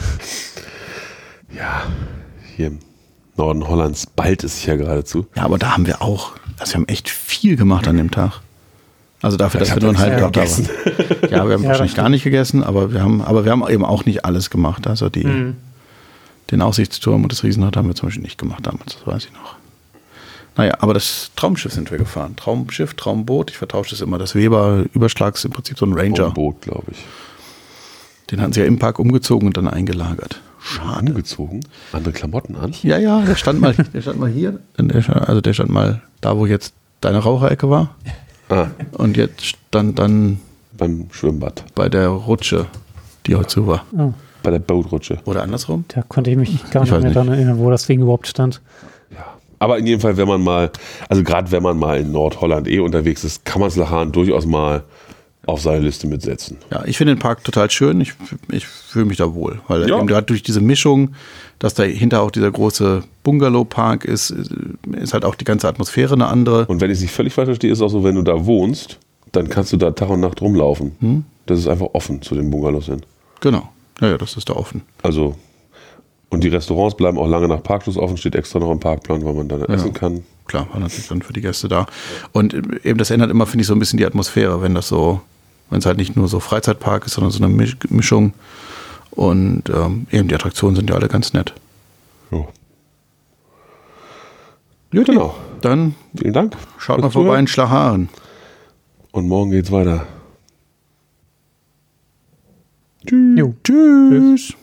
Ja, hier im Norden Hollands ballt es sich ja geradezu. Ja, aber da haben wir auch, also wir haben echt viel gemacht an dem Tag. Also dafür, dass Ich wir nur einen halben Tag da gegessen. waren. Ja, wir haben Ja, wahrscheinlich gar nicht gegessen, aber wir haben, aber wir haben eben auch nicht alles gemacht. Also die, Mhm. den Aussichtsturm und das Riesenrad haben wir zum Beispiel nicht gemacht damals, das weiß ich noch. Naja, aber das Traumschiff sind wir gefahren. Traumschiff, Traumboot, ich vertausche das immer. Das Weber-Überschlag ist im Prinzip so ein Ranger. Ein Boot, glaube ich. Den hatten sie ja im Park umgezogen und dann eingelagert. Schade. Umgezogen? Andere Klamotten an? Ja, ja, der stand mal, der stand mal hier. Der stand, also der stand mal da, wo jetzt deine Raucherecke war. Ah, Und jetzt stand dann beim Schwimmbad. bei der Rutsche, die heute zu war. Oh, Bei der Bootrutsche. Oder andersrum? da konnte ich mich gar Ich nicht weiß mehr nicht. daran erinnern, wo das Ding überhaupt stand. Aber in jedem Fall, wenn man mal, also gerade wenn man mal in Nordholland eh unterwegs ist, kann man Slachan durchaus mal auf seine Liste mitsetzen. Ja, ich finde den Park total schön. Ich, ich fühle mich da wohl. Weil Ja. eben gerade durch diese Mischung, dass dahinter auch dieser große Bungalow-Park ist, ist halt auch die ganze Atmosphäre eine andere. Und wenn ich es nicht völlig falsch verstehe, ist es auch so, wenn du da wohnst, dann kannst du da Tag und Nacht rumlaufen. Hm? Das ist einfach offen zu den Bungalows hin. Genau. Ja, ja, das ist da offen. Also, und die Restaurants bleiben auch lange nach Parkschluss offen, steht extra noch im Parkplan, weil man dann essen kann. Klar, war natürlich dann für die Gäste da. Und eben das ändert immer, finde ich, so ein bisschen die Atmosphäre, wenn das so, wenn es halt nicht nur so Freizeitpark ist, sondern so eine Misch- Mischung. Und ähm, eben die Attraktionen sind ja alle ganz nett. Jo. Gut, Genau. Dann Vielen Dank. schaut fürs mal vorbei Zuhören. in Schlacharen. Und morgen geht's weiter. Jo. Tschüss.